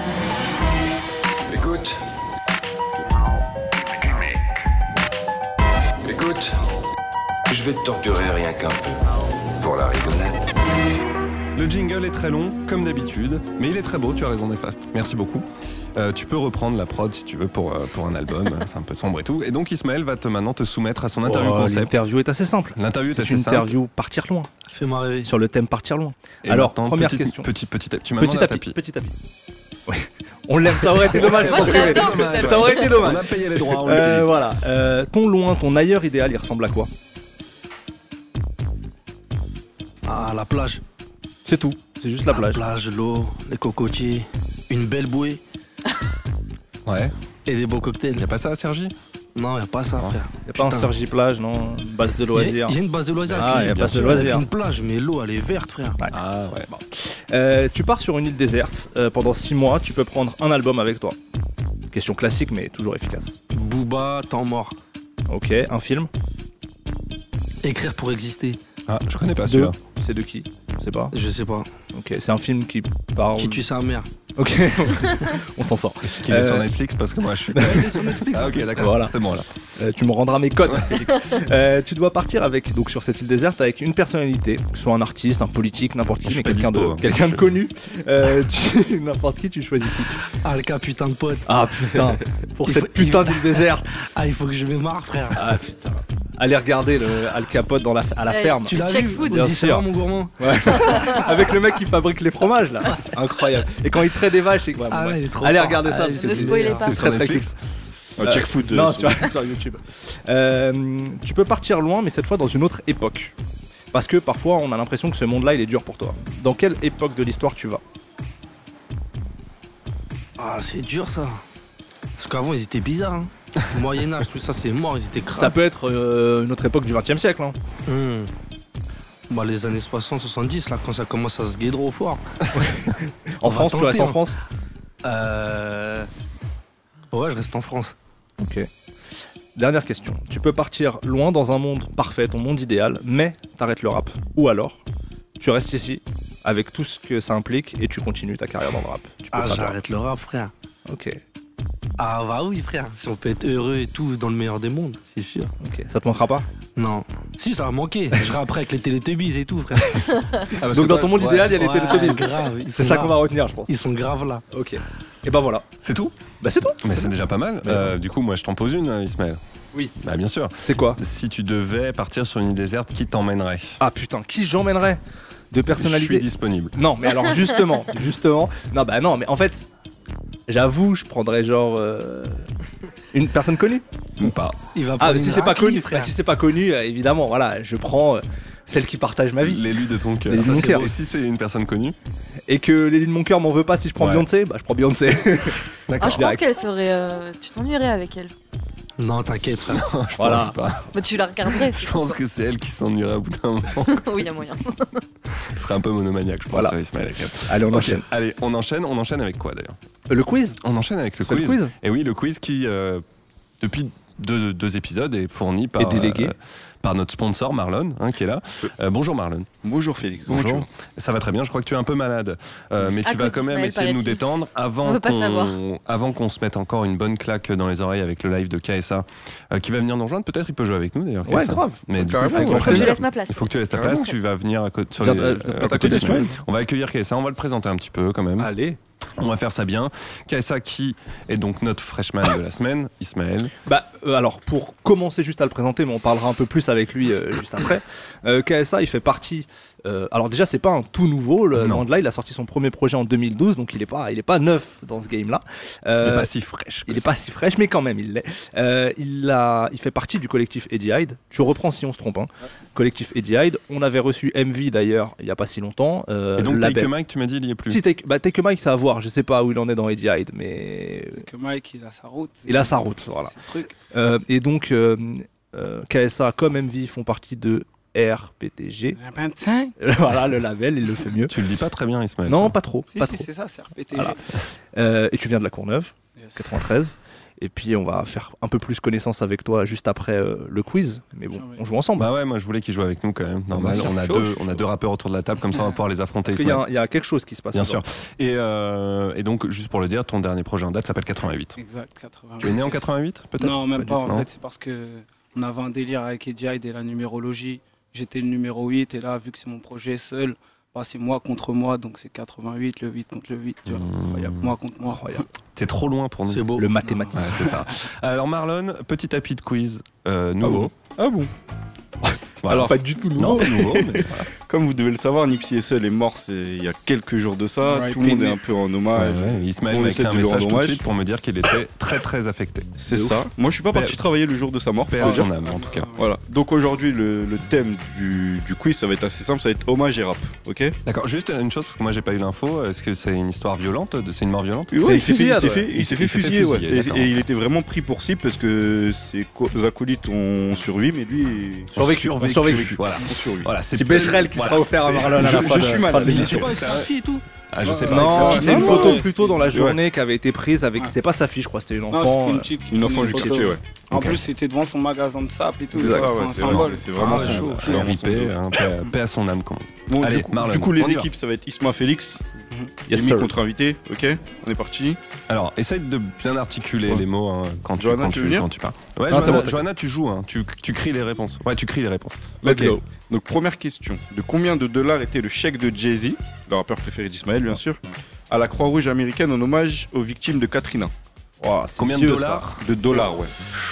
Écoute. Écoute. Je vais te torturer rien qu'un peu. Pour la rigolade. Le jingle est très long, comme d'habitude, mais il est très beau, tu as raison, Néfaste. Merci beaucoup. Tu peux reprendre la prod si tu veux pour un album, c'est un peu sombre et tout. Et donc Ismaël va maintenant te soumettre à son interview concept. L'interview est assez simple. C'est une interview Partir loin. Fais-moi rêver. Sur le thème Partir loin. Et alors, maintenant, première question. Tu m'as demandé un tapis. Petit tapis. Ouais. On l'aime, ça aurait été dommage. Moi, je l'adore, le tapis. Ça aurait été dommage. On a payé les droits, on l'utilise. Voilà. Ton ailleurs idéal, il ressemble à quoi ? Ah, la plage. C'est tout. C'est juste la plage. La plage, l'eau, les cocotiers, une belle bouée. Ouais. Et des beaux cocktails. Il y a pas ça à Sergi ? Non, y a pas ça, frère. Y a pas un Sergi Plage, non? Une base de loisirs. Il y a une base de loisirs. Ah, si, y a bien base de sûr, loisirs. avec une plage, mais l'eau, elle est verte, frère. Ouais. Ah ouais. Bon. Tu pars sur une île déserte. Pendant 6 mois, tu peux prendre un album avec toi. Question classique, mais toujours efficace. Booba, temps mort. Ok, un film. Écrire pour exister. Ah, je connais pas celui-là. C'est de qui? Je sais pas. Je sais pas. Ok, c'est un film qui parle. Qui tue sa mère. Ok, on s'en sort. Qu'il est sur Netflix parce que moi je suis. Il est sur Netflix. Ah ok, d'accord. Voilà. C'est bon là. Tu me rendras mes codes, Félix. Tu dois partir avec, donc sur cette île déserte avec une personnalité, que ce soit un artiste, un politique, n'importe qui, Je suis mais pas quelqu'un dispo, de, hein. quelqu'un de connu. N'importe qui, tu choisis qui? Alka, putain de pote. Ah putain, pour Il cette faut- putain d'île déserte. Ah, il faut que je me marre, frère. Ah putain. Allez regarder le Al Capote à la ferme. Tu l'as Check vu food. Bien Dis ça, sûr. mon gourmand. Ouais. Avec le mec qui fabrique les fromages là. Incroyable. Et quand il traite des vaches, c'est quoi? Ah ouais, il est trop Allez fort. regarder ça Ah, parce que ne c'est spoilez pas. c'est Sur très très Netflix. cool. Check food. Non, sur YouTube. Tu peux partir loin, mais cette fois dans une autre époque. Parce que parfois on a l'impression que ce monde-là il est dur pour toi. Dans quelle époque de l'histoire tu vas? Ah, c'est dur ça. Parce qu'avant, ils étaient bizarres. Hein. Moyen-Âge, tout ça, c'est mort, ils étaient crades. Ça peut être une autre époque du 20 e siècle. Hein. Bah, les années 60-70, là, quand ça commence à se guédrer au fort. En On va France, tu tenter, restes en hein. France? Ouais, je reste en France. Ok. Dernière question. Tu peux partir loin dans un monde parfait, ton monde idéal, mais t'arrêtes le rap. Ou alors, tu restes ici avec tout ce que ça implique et tu continues ta carrière dans le rap. Tu peux Ah, faire j'arrête le rap, frère. Ok. Ah, bah oui, frère. Si on peut être heureux et tout dans le meilleur des mondes, c'est sûr. Ok. Ça te manquera pas? Non. Si, ça va manquer. Je rapperai avec les Télétubbies et tout, frère. Donc dans ton monde idéal, il y a les Ouais, Télétubbies. grave. Ils C'est sont ça là. qu'on va retenir, je pense. Ils sont graves là. Ok. Et ben voilà. C'est tout? Bah c'est tout. Mais c'est déjà pas mal. Du coup, moi je t'en pose une, Ismaël. Oui. Bah bien sûr. C'est quoi? Si tu devais partir sur une île déserte, qui t'emmènerait? Ah putain, qui j'emmènerais? De Je personnalité. suis disponible. Non, mais alors justement. Non, bah non, mais en fait, j'avoue, je prendrais genre une personne connue. Ou pas. Il va Ah, prendre mais si une c'est pas raclée, connu, frère. bah, si c'est pas connu, évidemment, voilà, je prends celle qui partage ma vie. L'élu de ton cœur. L'élu de mon Ça, c'est cœur. beau. Et si c'est une personne connue? Et que l'élu de mon cœur m'en veut pas si je prends Ouais. Beyoncé, bah je prends Beyoncé. Ah, je pense Direct. qu'elle serait. Tu t'ennuierais avec elle. Non, t'inquiète, frère. Je Voilà. pense pas. Bah, tu la regarderais. Je pense que c'est elle qui s'ennuierait au bout d'un moment. Oui, il y a moyen. Ce serait un peu monomaniaque, je pense. Voilà. Ismaël Akab. Allez, on Ok. enchaîne. Allez, on enchaîne avec quoi d'ailleurs? Le quiz? On enchaîne avec le C'est le quiz. quiz Et oui, le quiz qui, depuis deux épisodes, est fourni par, Et délégué. par notre sponsor Marlon, hein, qui est là. Bonjour Marlon. Bonjour Félix. Bonjour. Ça va très bien, je crois que tu es un peu malade. Mais À tu vas cause quand même d'Ismaël, essayer de nous paraît-il. détendre On avant veut pas savoir. qu'on se mette encore une bonne claque dans les oreilles avec le live de KSA qui va venir nous rejoindre. Peut-être il peut jouer avec nous d'ailleurs. Ouais, KSA. grave. Mais du coup, Carrément, il faut avec que Faut que je plaisir. laisse ma place. il faut que tu laisses ta Carrément. place, tu vas venir à côté, Viens, à côté d'Ismaël. On va accueillir KSA, on va le présenter un petit peu quand même. Allez. On va faire ça bien. KSA qui est donc notre freshman de la semaine, Ismaël. Bah, alors, pour commencer juste à le présenter, mais on parlera un peu plus avec lui juste après. KSA, il fait partie. Alors, déjà, c'est pas un tout nouveau. Non. Loin de là, il a sorti son premier projet en 2012, donc il est pas neuf dans ce game-là. Il n'est pas si fraîche. Il est pas si fraîche, mais quand même, il l'est. Il fait partie du collectif Eddie Hyde. Je reprends si on se trompe. Hein. Collectif Eddie Hyde. On avait reçu MV d'ailleurs il y a pas si longtemps. Et donc, label. Take Mike, tu m'as dit, il y est plus. Si, Take Mike, ça à voir. Je sais pas où il en est dans Eddie Hyde, mais Que Mike, il a sa route. il a sa route. Voilà. C'est truc. Et donc, KSA comme MV font partie de RPTG. Voilà, le label, il le fait mieux. Tu le dis pas très bien, Ismaël. Non, pas trop. Si, pas si, trop. c'est ça, c'est RPTG. Voilà. Et tu viens de la Courneuve, Yes. 93. Et puis, on va faire un peu plus connaissance avec toi juste après le quiz. Mais bon, on joue ensemble. Bah ouais, moi je voulais qu'il joue avec nous quand même. Normal, Bien sûr. on a deux rappeurs autour de la table, comme ça on va pouvoir les affronter. Parce qu'il y a quelque chose qui se passe. Bien sûr. aujourd'hui. Et donc, juste pour le dire, ton dernier projet en date s'appelle 88. Exact, 88. Tu es né en 88 peut-être? Non, même pas. tout, En non. fait, c'est parce que on avait un délire avec Eddie Hyde et la numérologie. J'étais le numéro 8 et là, vu que c'est mon projet seul, bah, c'est moi contre moi, donc c'est 88, le 8 contre le 8. Tu vois. Incroyable. Moi contre moi. Incroyable. T'es trop loin pour nous. C'est beau. Le mathématique. Ouais, c'est ça. Alors Marlon, petit tapis de quiz nouveau. Ah bon? Voilà. Alors, pas du tout nouveau. Non, pas nouveau, mais voilà. Comme vous devez le savoir, Nipsey Hussle est mort il y a quelques jours de ça. Ouais, Tout le monde est un peu en hommage. Ismaël On m'a essaie écrit un de lui message rendre tout de hommage. suite pour me dire qu'il était très très affecté. C'est ça. Moi, je suis pas parti travailler le jour de sa mort. Paix à son âme, en tout cas. Voilà. Donc aujourd'hui, le thème du quiz, ça va être assez simple. Ça va être hommage et rap. Ok. D'accord. Juste une chose parce que moi j'ai pas eu l'info. Est-ce que c'est une histoire violente? C'est une mort violente? Ouais, il s'est fait fait fusiller. Ouais. d'accord. Et il était vraiment pris pour cible parce que ses acolytes ont survécu, mais lui. Survécu. Voilà. Voilà, C'est Becherel qui sera offert à Marlon à la fin Je suis mal. de l'émission. Avec sa fille et tout. Ah, je sais pas. Non, avec c'était une non, photo ouais, plutôt dans la ouais. journée qui avait été prise avec. C'était pas sa fille, je crois, c'était une Non, enfant. c'était une petite. Une enfant du photo. quartier, ouais. En Ok. plus, c'était devant son magasin de sap et tout. C'est ça, C'est ouais, un c'est symbole. c'est vraiment Ah, son. chaud. c'est vraiment son RIP, dos. hein, paix à son âme. Bon, Allez, du coup, les on y va. équipes, ça va être Isma Félix, Yes, Amy sir. contre invité. Ok, on est parti. Alors, essaye de bien articuler les mots hein, quand Johanna, tu veux venir tu parles. Ouais, Non, c'est Johanna, bon, Johanna, tu joues, hein, tu cries les réponses. Ouais, tu cries les réponses. Let's Ok. go. Donc première question. De combien de dollars était le chèque de Jay-Z, le rappeur préféré d'Ismaël bien sûr, à la Croix-Rouge américaine en hommage aux victimes de Katrina? Oh, c'est Combien de vieux, dollars? De dollars, ouais.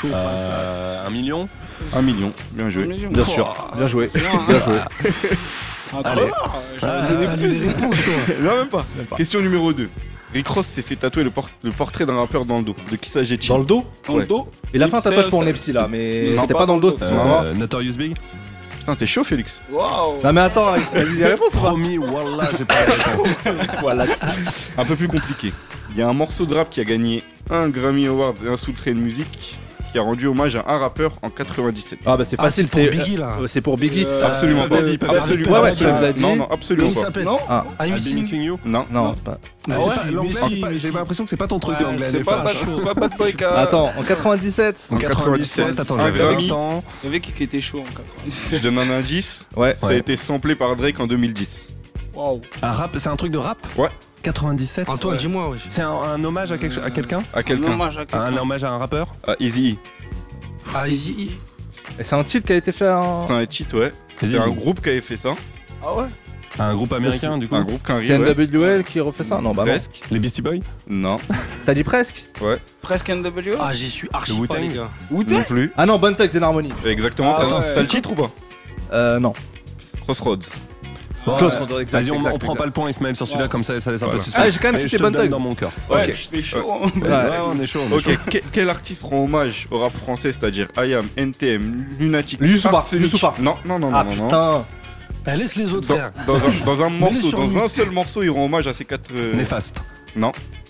1 million? 1 million, bien joué. Bien sûr, bien joué. Bien, Bien joué. C'est un crevard. J'aurais donné plus. Non, même pas. Question numéro 2. Rick Ross s'est fait tatouer le portrait d'un rappeur dans le dos. De qui s'agit-il? Dans le dos Dans le dos. Il a fait un C'est- tatouage pour c'est- Nepsi là, mais Non, c'était pas dans le dos, c'était sur le bras. Notorious Big? Putain, t'es chaud, Félix. Waouh. Non mais attends, il a dit les réponses ou pas? Promis, wallah, j'ai pas la réponse. Voilà. Un peu plus compliqué. Il y a un morceau de rap qui a gagné un Grammy Awards et un Soul Train Music qui a rendu hommage à un rappeur en 97. Ah bah c'est facile, c'est pour Biggie, là. C'est pour Biggie. Absolument pas. Daddy, Absolument Ouais, ouais, absolument. Daddy. Non, non, absolument Comment il pas. s'appelle Non. Ah, I'm I'll be missing you? Non. non, c'est pas. Ah, ouais, c'est pas l'anglais, mais si. j'ai l'impression que c'est pas ton truc Ouais, l'anglais. c'est pas Bad Boy qui a. Attends, en 97. En 97, attends, j'avais un 20 ans. Il y avait qui était chaud en Je 97. donne un indice. Ouais. Ça a été samplé par Drake en 2010. Waouh. Un rap, c'est un truc de rap? Ouais. 97? Antoine, Ouais. dis-moi, ouais. C'est un hommage à quelqu'un? À quelqu'un. Hommage à quelqu'un. Un hommage à un rappeur? À Easy. Ah, Easy. Et c'est un titre qui a été fait en. C'est un cheat, ouais. C'est Easy. un groupe qui avait fait ça. Ah ouais. Un groupe américain, du coup? Un groupe qu'un C'est ouais. NWL qui refait ça? Non, bah non. Presque. Les Beastie Boys? Non. T'as dit presque? Ouais. Presque NWO. Ah, j'y suis archi Le pas, Wu-Tang. les gars. Non Wu-Tang. plus. Ah non, Bone Thugs and Harmony. Exactement. Ah Attends, ouais. t'as le titre ou pas? Non. Crossroads. Bon, Close, ouais. exact, Vas-y, on exact, prend exact. pas le point, Ismaël, sur celui-là, Ouais. comme ça laisse un peu de Voilà. suspense. Ah, j'ai quand même Mais cité je te le Bone donne Thugs. dans mon cœur. Ouais, Ok. j'étais chaud. hein. Ouais, on est chaud, on est Ok, chaud. quel artiste rend hommage au rap français, c'est-à-dire IAM, NTM, Lunatic, Youssoupha, Arsenic? Youssoupha. Non, non, non, Ah non, non. putain. Eh, laisse les autres, frère. Dans un morceau, sur dans mute. un seul morceau, il rend hommage à ces 4. Néfaste. Non.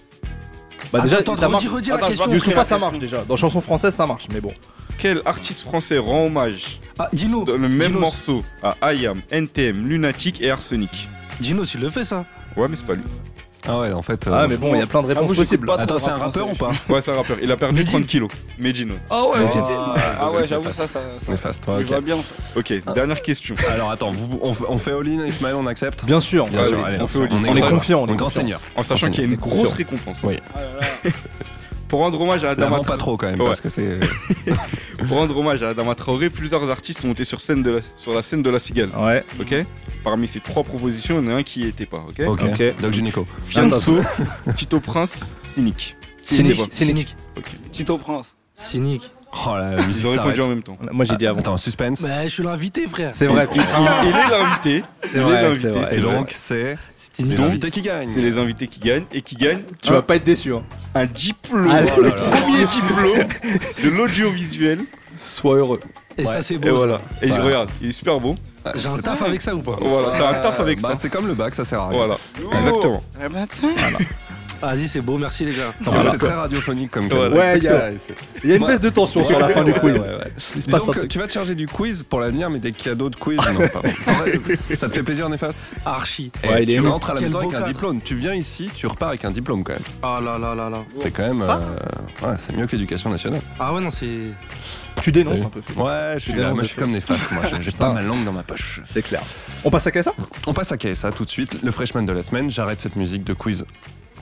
Bah déjà, Attends, ça marche. redis la Attends, question. je vais Youssoupha, ça la marche déjà. Dans chanson française, ça marche, mais bon. Quel artiste français rend hommage Ah, Dino. dans le même Dinos. morceau à IAM, NTM, Lunatic et Arsenic? Dinos, il le fait, ça. Ouais, mais c'est pas lui. Ah ouais, en fait. Ah, mais bon, il y a plein de réponses j'écoute possibles. pas trop Attends, le c'est un rap rappeur ou français. pas? Ouais, c'est un rappeur. Il a perdu Medine. 30 kilos. Medine. Ah ouais. Ah, Ah ouais, néfaste. j'avoue ça Néfaste, lui ok. va bien ça. Ok, dernière question. Alors attends, on fait all-in, Ismaël, on accepte? Bien sûr. Bien sûr, Allez, allez, on fait all-in. On est confiant, On est grand seigneur. En sachant qu'il y a une grosse récompense. Oui. Ah là là. Pour rendre hommage à Adama L'avant pas trop quand même, Ouais. parce que c'est. Pour rendre hommage à Adama Traoré, plusieurs artistes sont montés sur la scène de la Cigale. Ouais. Ok. Parmi ces 3 propositions, il y en a un qui y était pas. Ok. Ok. Ok. Doc Gynéco. Fianso, Tito Prince, Cynic. Cynique. Tito Prince. Cynique. Oh la musique Ils ont répondu en s'arrête. même temps. Moi j'ai dit avant. Attends, suspense. Bah, je suis l'invité, frère. C'est vrai. Il est l'invité. C'est Il est vrai, l'invité, c'est vrai. Et c'est donc c'est C'était les Donc, invités qui gagnent. C'est les invités qui gagnent et qui gagnent Tu vas pas être déçu. Hein. un diplôme. Allez. Le premier diplôme de l'audiovisuel. Sois heureux. Et ça, c'est beau. Et ça. voilà. Et Voilà. regarde, il est super beau. J'ai un taf avec ça ou pas? Voilà, t'as un taf avec Bah, ça. c'est comme le bac, ça sert à rien. Voilà, exactement. Eh ben, tiens. Vas-y, c'est beau, merci les gars. En plus, c'est très radiophonique comme Voilà. cadeau. Ouais, il y a une baisse de tension sur la fin du quiz. Il se passe Disons un que truc. tu vas te charger du quiz pour l'avenir, mais des cadeaux de quiz, non, pardon. Ça te fait plaisir, Néfaste? Archi. Ouais, il est tu lourd. rentres à la Quel maison beau avec un cadre. diplôme. Tu viens ici, tu repars avec un diplôme quand même. Ah là là là là. C'est quand même. Ouais, c'est mieux que l'éducation nationale. Ah ouais, non, c'est. Tu dénonces un peu. Ouais, je suis là. Moi, je suis comme Néfaste. Moi, j'ai pas ma langue dans ma poche. C'est clair. On passe à KSA? On passe à KSA tout de suite. Le freshman de la semaine. J'arrête cette musique de quiz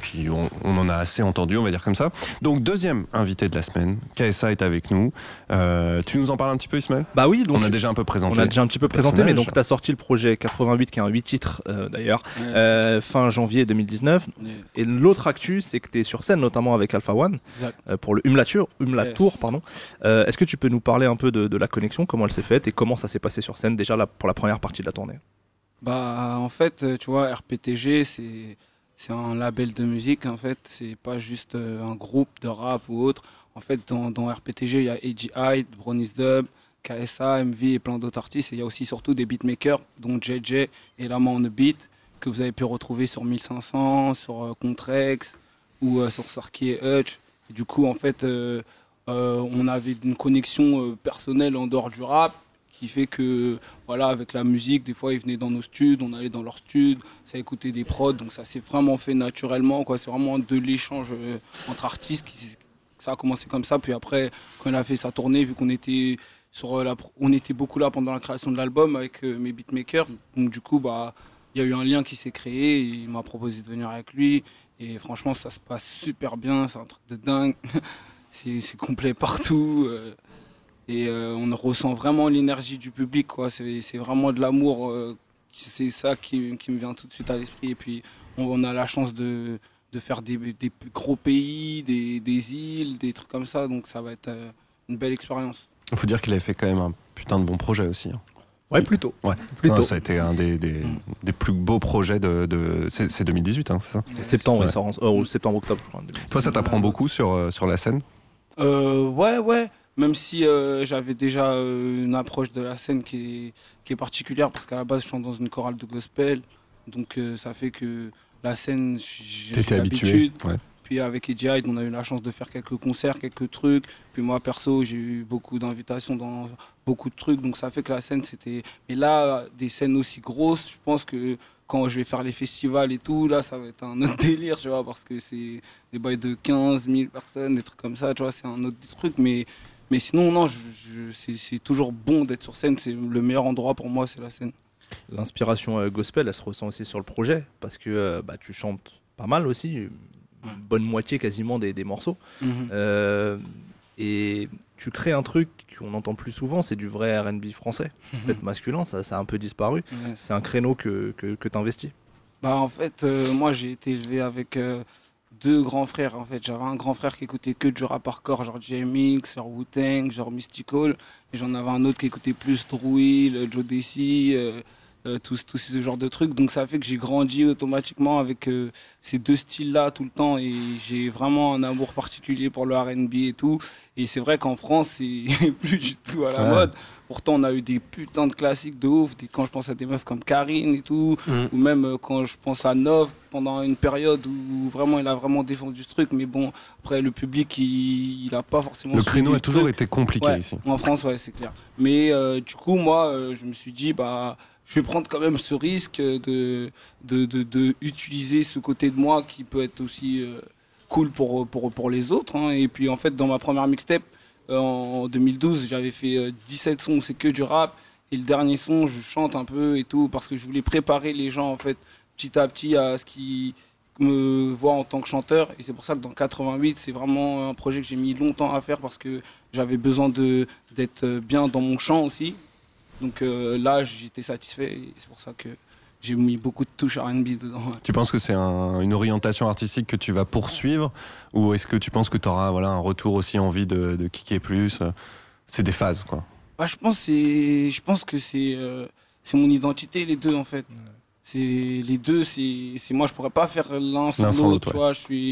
puis on en a assez entendu, on va dire comme ça. Donc deuxième invité de la semaine, KSA est avec nous. Tu nous en parles un petit peu, Ismaël ? Bah oui, donc on a déjà un peu présenté. On a déjà un petit peu présenté, mais donc tu as sorti le projet 88 qui a un 8 titres d'ailleurs, fin janvier 2019. Yes. Et l'autre actu, c'est que tu es sur scène, notamment avec Alpha One, pour le Umlatour, pardon. Est-ce que tu peux nous parler un peu de la connexion, comment elle s'est faite et comment ça s'est passé sur scène déjà là, pour la première partie de la tournée ? Bah en fait, tu vois, RPTG, c'est un label de musique, en fait, c'est pas juste un groupe de rap ou autre. En fait, dans RPTG, il y a AG Hyde, Brownies Dub, KSA, MV et plein d'autres artistes. Et il y a aussi surtout des beatmakers, dont JJ et Lama on the Beat, que vous avez pu retrouver sur 1500, sur Contrex ou sur Sarki et Hutch. Et du coup, en fait, on avait une connexion personnelle en dehors du rap, qui fait que, voilà, avec la musique, des fois, ils venaient dans nos studs, on allait dans leurs studs, ça écoutait des prods, donc ça s'est vraiment fait naturellement, quoi. C'est vraiment de l'échange entre artistes, ça a commencé comme ça, puis après, quand il a fait sa tournée, vu qu'on était, on était beaucoup là pendant la création de l'album avec mes beatmakers, donc du coup, bah, il y a eu un lien qui s'est créé, il m'a proposé de venir avec lui, et franchement, ça se passe super bien, c'est un truc de dingue, c'est complet partout. Et on ressent vraiment l'énergie du public, quoi. C'est vraiment de l'amour. C'est ça qui me vient tout de suite à l'esprit. Et puis, on a la chance de faire des gros pays, des îles, des trucs comme ça. Donc, ça va être une belle expérience. Il faut dire qu'il avait fait quand même un putain de bon projet aussi. Hein. Ouais, plutôt. Ouais. Plutôt. Non, ça a été un des plus beaux projets c'est 2018, hein, c'est ça ? C'est septembre, septembre-octobre, je crois. Toi, ça t'apprend beaucoup sur la scène ? Ouais. Même si j'avais déjà une approche de la scène qui est particulière, parce qu'à la base je chante dans une chorale de gospel, donc ça fait que la scène, j'ai l'habitude. Ouais. Puis avec AG Hyde, on a eu la chance de faire quelques concerts, quelques trucs. Puis moi perso, j'ai eu beaucoup d'invitations dans beaucoup de trucs, donc ça fait que la scène c'était... Mais là, des scènes aussi grosses, je pense que quand je vais faire les festivals et tout, là ça va être un autre délire, tu vois, parce que c'est des bails de 15 000 personnes, des trucs comme ça, tu vois, c'est un autre truc, mais sinon, non, c'est toujours bon d'être sur scène. C'est le meilleur endroit pour moi, c'est la scène. L'inspiration gospel, elle se ressent aussi sur le projet, parce que tu chantes pas mal aussi, une bonne moitié quasiment des morceaux. Et tu crées un truc qu'on entend plus souvent, c'est du vrai R&B français, en fait, masculin, ça a un peu disparu. C'est un créneau que tu investis. Bah, en fait, moi j'ai été élevé avec... deux grands frères, en fait. J'avais un grand frère qui écoutait que du rap hardcore, genre JMX, genre Wu-Tang, genre Mystical. Et j'en avais un autre qui écoutait plus Drouil, Joe Desi, tous ce genre de trucs. Donc ça fait que j'ai grandi automatiquement avec ces deux styles-là tout le temps. Et j'ai vraiment un amour particulier pour le R&B et tout. Et c'est vrai qu'en France, c'est plus du tout à la mode. Pourtant, on a eu des putains de classiques de ouf. Quand je pense à des meufs comme Karine et tout, ou même quand je pense à Nov, pendant une période où vraiment il a vraiment défendu ce truc. Mais bon, après, le public, il n'a pas forcément... Le créneau a toujours été compliqué ici. En France, ouais, c'est clair. Mais du coup, moi, je me suis dit, bah... je vais prendre quand même ce risque de utiliser ce côté de moi qui peut être aussi cool pour les autres. Hein. Et puis en fait, dans ma première mixtape, en 2012, j'avais fait 17 sons où c'est que du rap. Et le dernier son, je chante un peu et tout, parce que je voulais préparer les gens en fait, petit à petit à ce qu'ils me voient en tant que chanteur. Et c'est pour ça que dans 88, c'est vraiment un projet que j'ai mis longtemps à faire, parce que j'avais besoin d'être bien dans mon chant aussi. Donc là, j'étais satisfait et c'est pour ça que j'ai mis beaucoup de touches R&B dedans. Tu penses que c'est une orientation artistique que tu vas poursuivre, ou est-ce que tu penses que tu auras un retour aussi envie de kicker plus ? C'est des phases, quoi. Bah, je pense que c'est mon identité, les deux, en fait. Les deux, c'est moi, je pourrais pas faire l'un sans l'autre. Tu vois,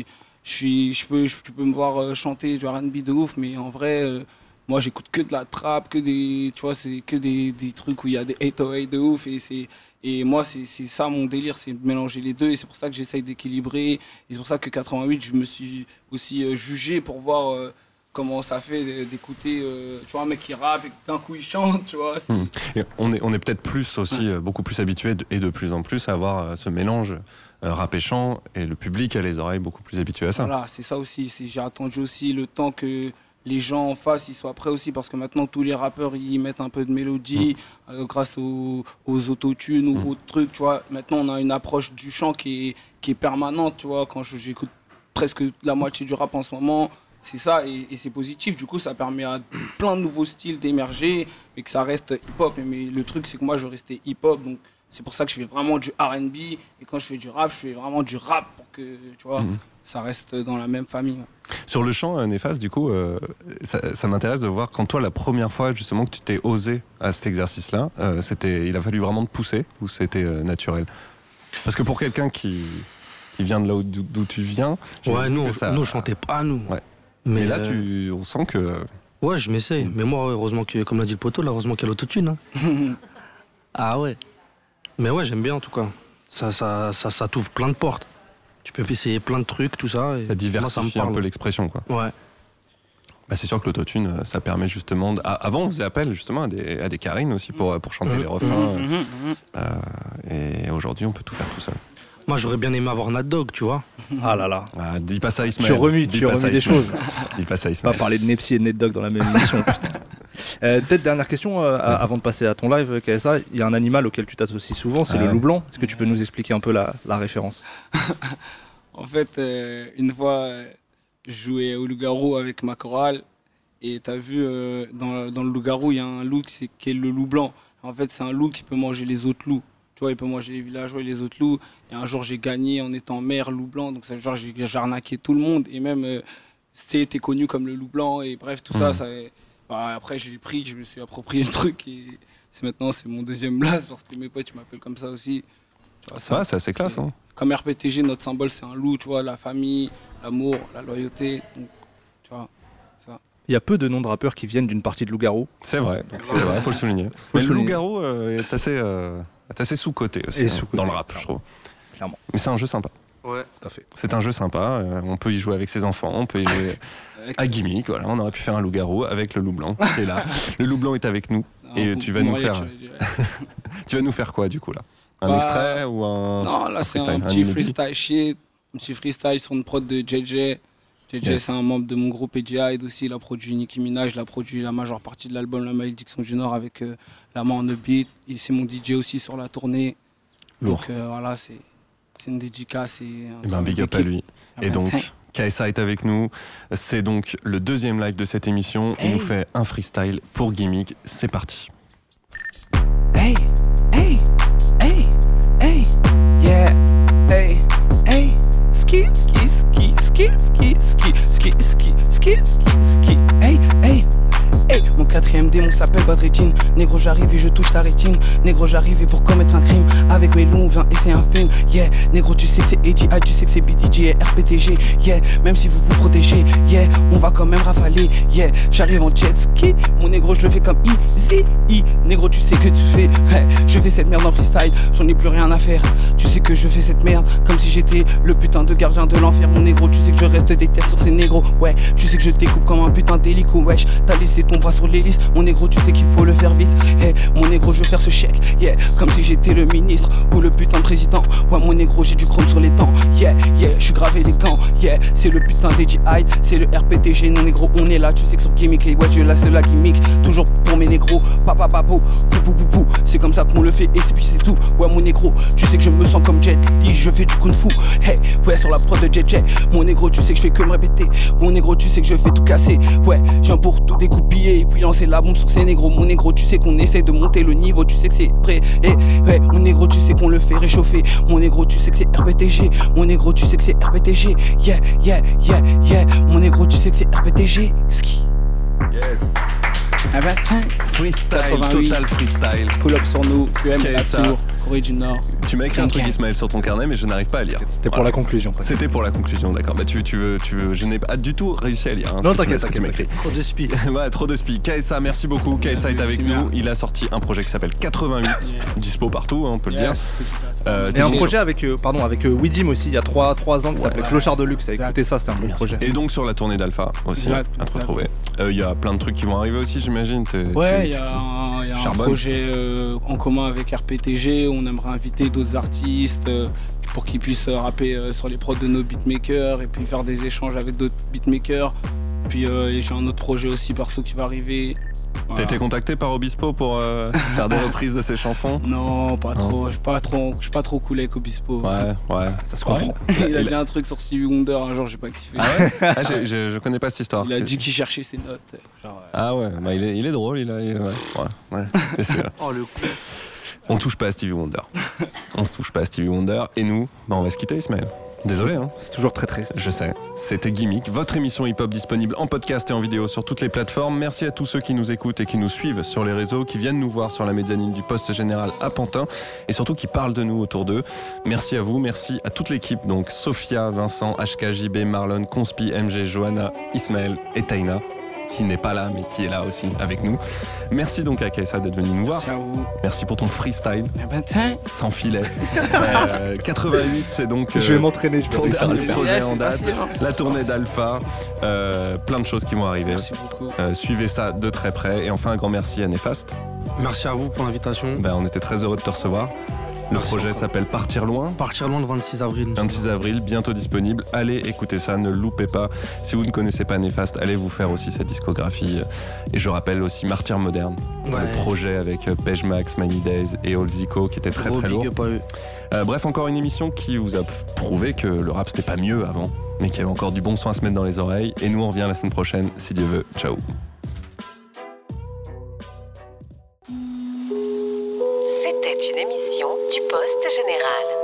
tu peux me voir chanter du R&B de ouf, mais en vrai... moi, j'écoute que de la trap, que des trucs où il y a des 808 de ouf. Et moi, c'est ça mon délire, c'est de mélanger les deux. Et c'est pour ça que j'essaye d'équilibrer. Et c'est pour ça que 88, je me suis aussi jugé pour voir comment ça fait d'écouter tu vois, un mec qui rappe et d'un coup il chante, tu vois. Et on est peut-être plus aussi, beaucoup plus habitué et de plus en plus à avoir ce mélange rap et chant. Et le public a les oreilles beaucoup plus habituées à ça. Voilà, c'est ça aussi. J'ai attendu aussi le temps que les gens en face ils soient prêts aussi, parce que maintenant tous les rappeurs ils mettent un peu de mélodie grâce aux autotunes ou autres trucs, tu vois. Maintenant on a une approche du chant qui est permanente, tu vois. Quand j'écoute presque la moitié du rap en ce moment, c'est ça, et c'est positif. Du coup ça permet à plein de nouveaux styles d'émerger, mais que ça reste hip-hop. Mais le truc c'est que moi je restais hip-hop, donc c'est pour ça que je fais vraiment du R&B, et quand je fais du rap, je fais vraiment du rap pour que, tu vois, ça reste dans la même famille. Sur le chant, Néphas, du coup, ça m'intéresse de voir quand toi, la première fois justement que tu t'es osé à cet exercice-là, il a fallu vraiment te pousser ou c'était naturel? Parce que pour quelqu'un qui vient de là d'où tu viens... Ouais, nous on chantait pas, nous. Ouais. Mais là, on sent que... Ouais, je m'essaye. Mais moi, heureusement que, comme l'a dit le poteau, là, heureusement qu'il y a l'autotune. Hein. Ah ouais. Mais ouais, j'aime bien en tout cas. Ça t'ouvre plein de portes. Tu peux essayer plein de trucs, tout ça. Et ça diversifie un peu l'expression, quoi. Ouais. Bah, c'est sûr que l'autotune, ça permet justement... Avant, on faisait appel justement à des Karines aussi pour chanter les refrains. Et aujourd'hui, on peut tout faire tout seul. Moi, j'aurais bien aimé avoir Nat Dogg, tu vois. Ah là là. Dis pas ça, Ismaël. Tu remues des choses. Dis pas ça, Ismaël. On va parler de Nepsi et de Nat Dogg dans la même émission, putain. Peut-être dernière question avant de passer à ton live, KSA. Il y a un animal auquel tu t'associes souvent, c'est le loup blanc. Est-ce que tu peux nous expliquer un peu la référence? En fait, une fois, je jouais au loup-garou avec ma chorale, et t'as vu, dans le loup-garou, il y a un loup qui est le loup blanc. En fait, c'est un loup qui peut manger les autres loups. Tu vois, il peut manger les villageois et les autres loups. Et un jour, j'ai gagné en étant maire loup blanc. Donc, ça veut dire que j'ai arnaqué tout le monde. Et même, c'était connu comme le loup blanc. Et bref, tout ça, après, j'ai pris, je me suis approprié le truc. Et maintenant, c'est mon deuxième blaze parce que mes potes, ils m'appellent comme ça aussi. Tu vois, c'est assez classe. Hein. Comme RPTG, notre symbole, c'est un loup. Tu vois, la famille, l'amour, la loyauté. Donc, tu vois, ça. Il y a peu de noms de rappeurs qui viennent d'une partie de loup-garou. C'est vrai, faut le souligner. Mais le loup-garou est assez sous-coté aussi, dans le rap, je trouve. Clairement. Mais c'est un jeu sympa. Ouais, tout à fait. C'est un jeu sympa, on peut y jouer avec ses enfants, on peut y jouer à Gimmick, voilà, on aurait pu faire un loup-garou avec le loup blanc qui est là. Le loup blanc est avec nous, et tu vas nous faire... Tu vas nous faire quoi, du coup, là? Un extrait ou un... Non, là, c'est un petit freestyle shit, un petit freestyle sur une prod de JJ. JJ, c'est un membre de mon groupe AGI aussi. Il a produit Nicki Minaj, il a produit la majeure partie de l'album La Malédiction du Nord avec La Main on the Beat. Et c'est mon DJ aussi sur la tournée. Lourd. Donc voilà, c'est une dédicace. Et big up à lui. Et donc, KSA est avec nous. C'est donc le deuxième live de cette émission. Il nous fait un freestyle pour Gimmick. C'est parti. Hey, hey, hey, hey, yeah, hey, hey. Ski, ski, ski, ski, ski, ski, ski, ski, ski, ski, ski, hey, hey, hey. Mon quatrième démon s'appelle Badreddin. Négro j'arrive et je touche ta rétine. Négro j'arrive et pour commettre un crime. Avec mes loups on vient et c'est un film. Yeah, négro tu sais que c'est AGI, tu sais que c'est BDJ et RPTG. Yeah, même si vous vous protégez. Yeah, on va quand même rafaler. Yeah, j'arrive en jet ski. Mon négro je le fais comme easy. Négro tu sais que tu fais. Hey, je fais cette merde en freestyle. J'en ai plus rien à faire. Tu sais que je fais cette merde comme si j'étais le putain de gardien de l'enfer. Mon négro tu sais que je reste déter sur ces négros. Ouais, tu sais que je découpe comme un putain d'hélico. Wesh, t'as laissé ton bras sur l'hélice. Mon négro tu sais qu'il faut le faire vite. Hey, mon négro je veux faire ce chèque. Yeah, comme si j'étais le ministre ou le putain de président. Ouais mon négro j'ai du chrome sur les dents. Yeah, yeah, je suis gravé les gants. Yeah, c'est le putain d'AGI, c'est le RPTG. Non négro on est là, tu sais que sur Gimmick les ouais là c'est la gimmick. Toujours pour mes négros, papa papo, pou pou pou. C'est comme ça qu'on le fait et puis c'est tout. Ouais mon négro, tu sais que je me sens comme Jet Li, je fais du kung fu. Hey, ouais sur la prod de JJ. Mon négro tu sais que je fais que me répéter. Mon négro tu sais que je fais tout casser. Ouais, je viens pour tout découpiller et puis lancer la bombe sur ces négros. Mon négro tu sais qu'on essaie de monter le niveau, tu sais que c'est prêt. Et ouais, mon négro tu sais qu'on le fait réchauffer. Mon négro tu sais que c'est RPTG. Mon négro tu sais que c'est RPTG. Yeah, yeah, yeah, yeah. Mon négro tu sais que c'est RPTG. Ski. Yes. Freestyle, 88. Total freestyle. Pull up sur nous, UM la Tour, Corée du Nord. Tu m'as écrit un truc Ismaël sur ton carnet mais je n'arrive pas à lire. C'était pour la conclusion. C'était pour la conclusion, d'accord. Bah tu veux, je n'ai pas du tout réussi à lire. Hein, non t'inquiète, tu m'as écrit. Trop de spi. Ouais, trop de spi. KSA, merci beaucoup. KSA est avec nous. Il a sorti un projet qui s'appelle 88, dispo partout, hein, on peut le dire. Et un projet avec Widim aussi, il y a 3 ans, qui s'appelle Clochard de Luxe. Écoutez ça, c'est un bon projet. Et donc sur la tournée d'Alpha aussi, à te retrouver. Il y a plein de trucs qui vont arriver aussi, j'imagine. Ouais, il y a un projet en commun avec RPTG. On aimerait inviter d'autres artistes pour qu'ils puissent rapper sur les prods de nos beatmakers et puis faire des échanges avec d'autres beatmakers. Puis j'ai un autre projet aussi perso qui va arriver. Voilà. T'as été contacté par Obispo pour faire des reprises de ses chansons? Non, pas trop. Je suis pas trop cool avec Obispo. Ouais, ça se comprend. Il a dit un truc sur Stevie Wonder un jour, j'ai pas kiffé. Ah ouais je connais pas cette histoire. Il a dit qu'il cherchait ses notes. Genre, Ah ouais, bah il est drôle, ouais. Oh le coup. On touche pas à Stevie Wonder. On se touche pas à Stevie Wonder. Et nous, on va se quitter, Ismaël. Désolé, hein. C'est toujours très triste. Je sais. C'était Gimmick, votre émission hip-hop disponible en podcast et en vidéo sur toutes les plateformes. Merci à tous ceux qui nous écoutent et qui nous suivent sur les réseaux, qui viennent nous voir sur la mezzanine du Poste Général à Pantin et surtout qui parlent de nous autour d'eux. Merci à vous, merci à toute l'équipe, donc Sophia, Vincent, HK, JB, Marlon, Conspi, MG, Johanna, Ismaël et Taina, qui n'est pas là mais qui est là aussi avec nous. Merci donc à KSA d'être venu nous voir. Merci à vous. Merci pour ton freestyle. Sans filet. 88, c'est donc je vais m'entraîner, ton dernier projet en date. La tournée d'Alpha. Plein de choses qui vont arriver. Merci beaucoup. Suivez ça de très près. Et enfin, un grand merci à Néfaste. Merci à vous pour l'invitation. On était très heureux de te recevoir. Le projet s'appelle Partir Loin. Partir Loin le 26 avril. 26 avril, bientôt disponible. Allez écouter ça, ne loupez pas. Si vous ne connaissez pas Néfaste, allez vous faire aussi sa discographie. Et je rappelle aussi Martyr Moderne, le projet avec Page Max, Many Days et All Zico qui était très très lourd. Bref, encore une émission qui vous a prouvé que le rap c'était pas mieux avant, mais qu'il y avait encore du bon son à se mettre dans les oreilles. Et nous on revient la semaine prochaine, si Dieu veut. Ciao. C'était une émission du Poste Général.